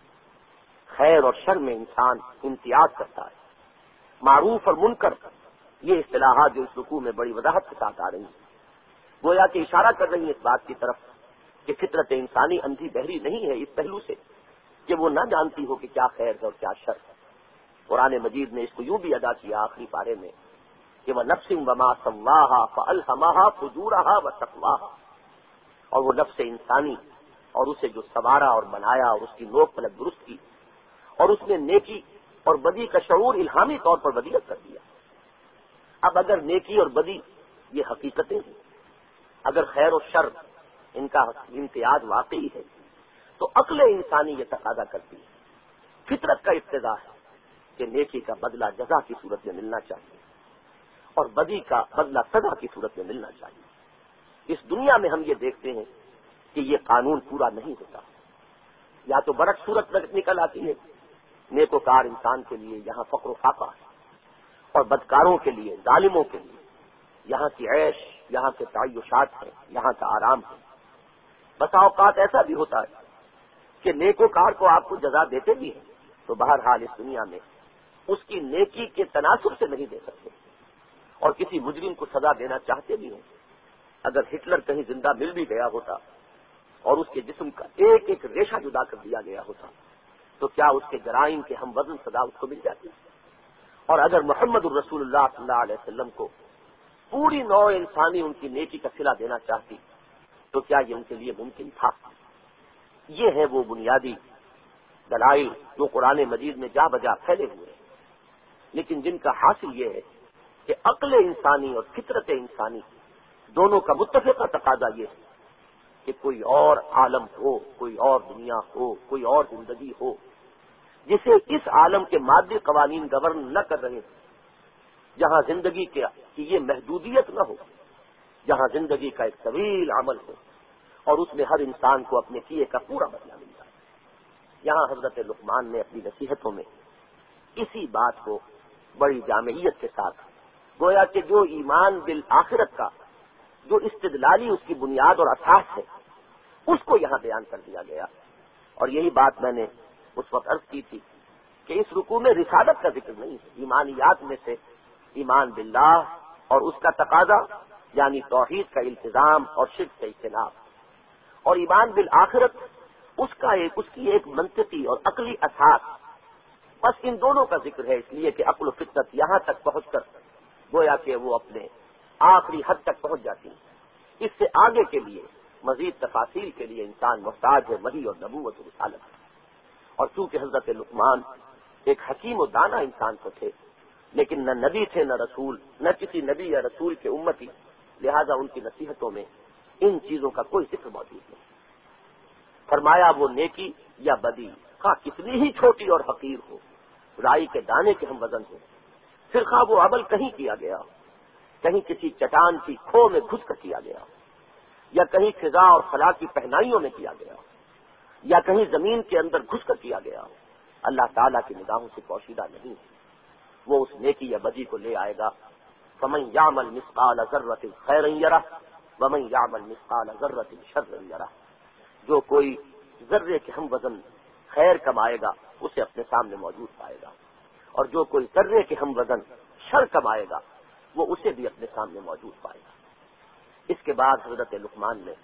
خیر اور شر میں انسان امتیاز کرتا ہے. معروف اور منکر، یہ اصطلاحات جو اس رکوع میں بڑی وضاحت کے ساتھ آ رہی ہیں گویا کہ اشارہ کر رہی ہیں اس بات کی طرف کہ فطرت انسانی اندھی بہری نہیں ہے اس پہلو سے کہ وہ نہ جانتی ہو کہ کیا خیر ہے اور کیا شر ہے. قرآن مجید نے اس کو یوں بھی ادا کیا آخری پارے میں کہ وہ نفس وما سواہا فالہمہا فجورہا وتقواہا، اور وہ نفس انسانی اور اسے جو سنوارا اور بنایا اور اس کی نوک پلک درست کی اور اس نے نیکی اور بدی کا شعور الہامی طور پر ودیعت کر دیا. اب اگر نیکی اور بدی یہ حقیقتیں ہیں، اگر خیر و شر ان کا امتیاز واقعی ہے، تو عقل انسانی یہ تقاضا کرتی ہے فطرت کا اقتضا ہے کہ نیکی کا بدلہ جزا کی صورت میں ملنا چاہیے اور بدی کا بدلہ سزا کی صورت میں ملنا چاہیے۔ اس دنیا میں ہم یہ دیکھتے ہیں کہ یہ قانون پورا نہیں ہوتا، یا تو برعکس صورت نکل آتی ہے، نیکوکار انسان کے لیے یہاں فقر و فاقہ ہے اور بدکاروں کے لیے، ظالموں کے لیے یہاں کی عیش، یہاں کے تعیشات ہیں، یہاں کا آرام ہے۔ بسا اوقات ایسا بھی ہوتا ہے کہ نیکوکار کو آپ کو جزا دیتے بھی ہیں تو بہرحال اس دنیا میں اس کی نیکی کے تناسب سے نہیں دے سکتے، اور کسی مجرم کو سزا دینا چاہتے بھی ہیں۔ اگر ہٹلر کہیں زندہ مل بھی گیا ہوتا اور اس کے جسم کا ایک ایک ریشہ جدا کر دیا گیا ہوتا تو کیا اس کے جرائم کے ہم وزن سزا اس کو مل جاتی؟ اور اگر محمد الرسول اللہ صلی اللہ علیہ وسلم کو پوری نوع انسانی ان کی نیکی کا صلہ دینا چاہتی تو کیا یہ ان کے لیے ممکن تھا؟ یہ ہے وہ بنیادی دلائل جو قرآن مجید میں جا بجا پھیلے ہوئے ہیں، لیکن جن کا حاصل یہ ہے کہ عقل انسانی اور فطرت انسانی دونوں کا متفقہ تقاضا یہ ہے کہ کوئی اور عالم ہو، کوئی اور دنیا ہو، کوئی اور زندگی ہو جسے اس عالم کے مادی قوانین گورن نہ کر رہے ہیں، جہاں زندگی کی یہ محدودیت نہ ہو، جہاں زندگی کا ایک طویل عمل ہو اور اس میں ہر انسان کو اپنے کیے کا پورا بدلہ ملتا ہے۔ یہاں حضرت لقمان نے اپنی نصیحتوں میں اسی بات کو بڑی جامعیت کے ساتھ گویا کہ جو ایمان بالآخرت کا جو استدلالی اس کی بنیاد اور اساس ہے اس کو یہاں بیان کر دیا گیا، اور یہی بات میں نے اس وقت عرض کی تھی کہ اس رکوع میں رسالت کا ذکر نہیں ہے۔ ایمانیات میں سے ایمان باللہ اور اس کا تقاضا یعنی توحید کا التزام اور شرک سے اجتناب، اور ایمان بالآخرت اس کا ایک اس کی ایک منطقی اور عقلی اساس، بس ان دونوں کا ذکر ہے، اس لیے کہ عقل و فطرت یہاں تک پہنچ کر گویا کہ وہ اپنے آخری حد تک پہنچ جاتی ہیں۔ اس سے آگے کے لیے مزید تفاصیل کے لیے انسان محتاج ہے وحی اور نبوت و رسالت۔ اور چونکہ حضرت لقمان ایک حکیم و دانا انسان کو تھے، لیکن نہ نبی تھے نہ رسول، نہ کسی نبی یا رسول کے امتی، لہذا ان کی نصیحتوں میں ان چیزوں کا کوئی ذکر موجود نہیں۔ فرمایا وہ نیکی یا بدی خواہ کتنی ہی چھوٹی اور حقیر ہو، رائی کے دانے کے ہم وزن ہو، پھر خواہ وہ عمل کہیں کیا گیا ہو، کہیں کسی چٹان کی کھو میں گھس کر کیا گیا ہو، یا کہیں فضا اور خلا کی پہنائیوں میں کیا گیا ہو، یا کہیں زمین کے اندر گھس کر کیا گیا ہو، اللہ تعالیٰ کی نگاہوں سے پوشیدہ نہیں ہے۔ وہ اس نیکی یا بدی کو لے آئے گا۔ فمن یعمل مثقال ذرۃ خیرا یرہ ومن یعمل مثقال ذرۃ شرا یرہ، جو کوئی ذرے کے ہم وزن خیر کمائے گا اسے اپنے سامنے موجود پائے گا، اور جو کوئی ذرے کے ہم وزن شر کمائے گا وہ اسے بھی اپنے سامنے موجود پائے گا۔ اس کے بعد حضرت لقمان نے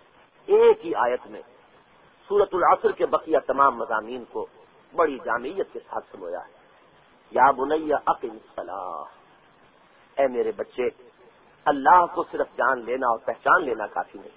ایک ہی آیت میں سورۃ العصر کے بقیہ تمام مضامین کو بڑی جامعیت کے ساتھ سمویا ہے۔ یا بنی اقم الصلاۃ، اے میرے بچے، اللہ کو صرف جان لینا اور پہچان لینا کافی نہیں،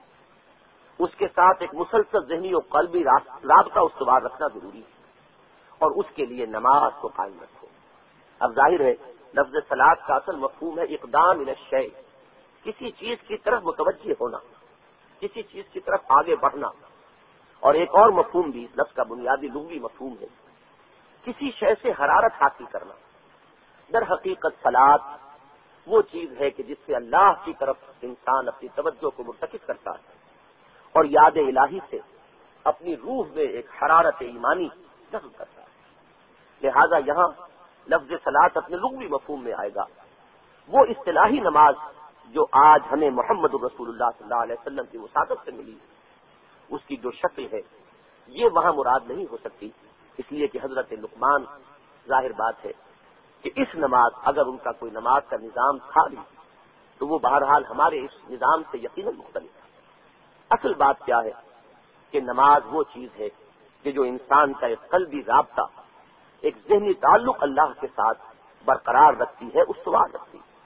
اس کے ساتھ ایک مسلسل ذہنی اور قلبی رابطہ استوار رکھنا ضروری ہے، اور اس کے لیے نماز کو قائم رکھو۔ اب ظاہر ہے لفظ صلاۃ کا اصل مفہوم ہے اقدام الی الشیء، کسی چیز کی طرف متوجہ ہونا، کسی چیز کی طرف آگے بڑھنا، اور ایک اور مفہوم بھی اس لفظ کا بنیادی لغوی مفہوم ہے کسی شے سے حرارت حاصل کرنا۔ در حقیقت صلاۃ وہ چیز ہے کہ جس سے اللہ کی طرف انسان اپنی توجہ کو مرتکز کرتا ہے اور یاد الہی سے اپنی روح میں ایک حرارت ایمانی جذب کرتا ہے۔ لہذا یہاں لفظ صلاۃ اپنے لغوی مفہوم میں آئے گا۔ وہ اصطلاحی نماز جو آج ہمیں محمد الرسول اللہ صلی اللہ علیہ وسلم کی وساطت سے ملی، اس کی جو شکل ہے یہ وہاں مراد نہیں ہو سکتی، اس لیے کہ حضرت لقمان ظاہر بات ہے کہ اس نماز اگر ان کا کوئی نماز کا نظام تھا بھی تو وہ بہرحال ہمارے اس نظام سے یقیناً مختلف ہے۔ اصل بات کیا ہے کہ نماز وہ چیز ہے کہ جو انسان کا ایک قلبی رابطہ، ایک ذہنی تعلق اللہ کے ساتھ برقرار رکھتی ہے، استوار رکھتی ہے۔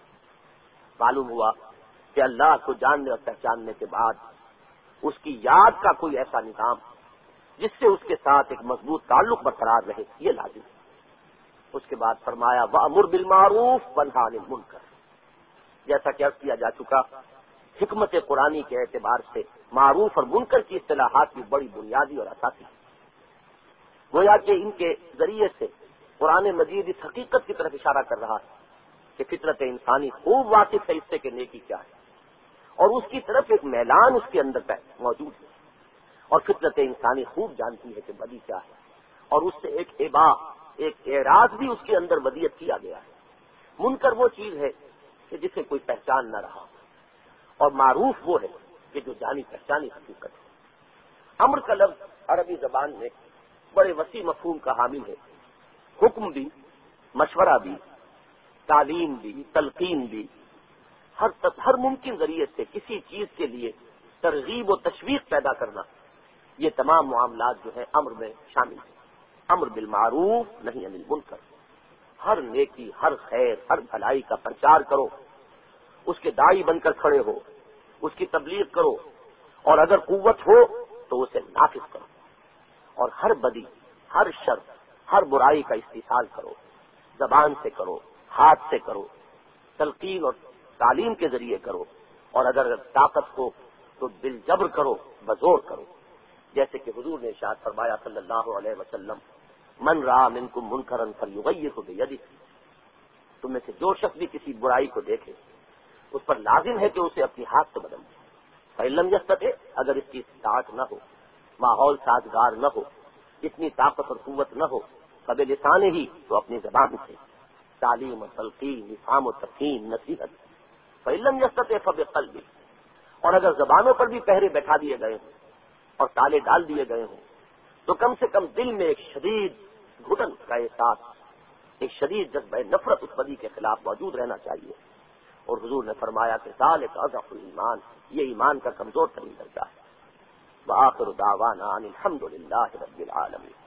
معلوم ہوا کہ اللہ کو جاننے اور پہچاننے کے بعد اس کی یاد کا کوئی ایسا نظام جس سے اس کے ساتھ ایک مضبوط تعلق برقرار رہے، یہ لازم ہے۔ اس کے بعد فرمایا وَأْمُرْ بِالْمَعْرُوفِ وَانْهَ عَنِ الْمُنکَرِ، جیسا کہ عرض کیا جا چکا، حکمت قرآنی کے اعتبار سے معروف اور منکر کی اصطلاحات کی بڑی بنیادی اور اساسی ہے۔ گویا کہ ان کے ذریعے سے قرآن مجید اس حقیقت کی طرف اشارہ کر رہا ہے کہ فطرت انسانی خوب واقف ہے اس سے کہ نیکی کیا ہے، اور اس کی طرف ایک میلان اس کے اندر موجود ہے، اور فطرت انسانی خوب جانتی ہے کہ بدی کیا ہے، اور اس سے ایک ابا ایک اعراض بھی اس کے اندر بدیت کیا گیا ہے۔ منکر وہ چیز ہے کہ جسے کوئی پہچان نہ رہا، اور معروف وہ ہے کہ جو جانی پہچانی حقیقت ہے۔ امر کا لفظ عربی زبان میں بڑے وسیع مفہوم کا حامل ہے، حکم بھی، مشورہ بھی، تعلیم بھی، تلقین بھی، ہر ہر ممکن ذریعے سے کسی چیز کے لیے ترغیب و تشویق پیدا کرنا، یہ تمام معاملات جو ہیں امر میں شامل ہیں۔ امر بالمعروف نہیں عن المنکر، ہر نیکی، ہر خیر، ہر بھلائی کا پرچار کرو، اس کے داعی بن کر کھڑے ہو، اس کی تبلیغ کرو، اور اگر قوت ہو تو اسے نافذ کرو، اور ہر بدی، ہر شر، ہر برائی کا استحصال کرو، زبان سے کرو، ہاتھ سے کرو، تلقین اور تعلیم کے ذریعے کرو، اور اگر طاقت ہو تو دل جبر کرو، بزور کرو، جیسے کہ حضور نے ارشاد فرمایا صلی اللہ علیہ وسلم، من رأى منکم منکرا فلیغیرہ بیدہ، تم میں سے جو شخص بھی کسی برائی کو دیکھے اس پر لازم ہے کہ اسے اپنی ہاتھ سے بدل دے، فإن لم یستطع، اگر اس کی استطاعت نہ ہو، ماحول سازگار نہ ہو، اتنی طاقت اور قوت نہ ہو، فبلسانہ ہی، تو اپنی زبان سے تعلیم و تلقین، افہام و تفہیم، نصیحت، فإن لم یستطع فبقلبہ، اور اگر زبانوں پر بھی پہرے بیٹھا دیے گئے ہوں اور تالے ڈال دیے گئے ہوں تو کم سے کم دل میں ایک شدید گھٹن کا احساس، ایک شدید جذبہ نفرت اس بدی کے خلاف موجود رہنا چاہیے۔ اور حضور نے فرمایا کہ ذالک اضعف الایمان، یہ ایمان کا کمزور ترین درجہ ہے۔ وآخر دعوانا ان الحمد للہ رب العالمین۔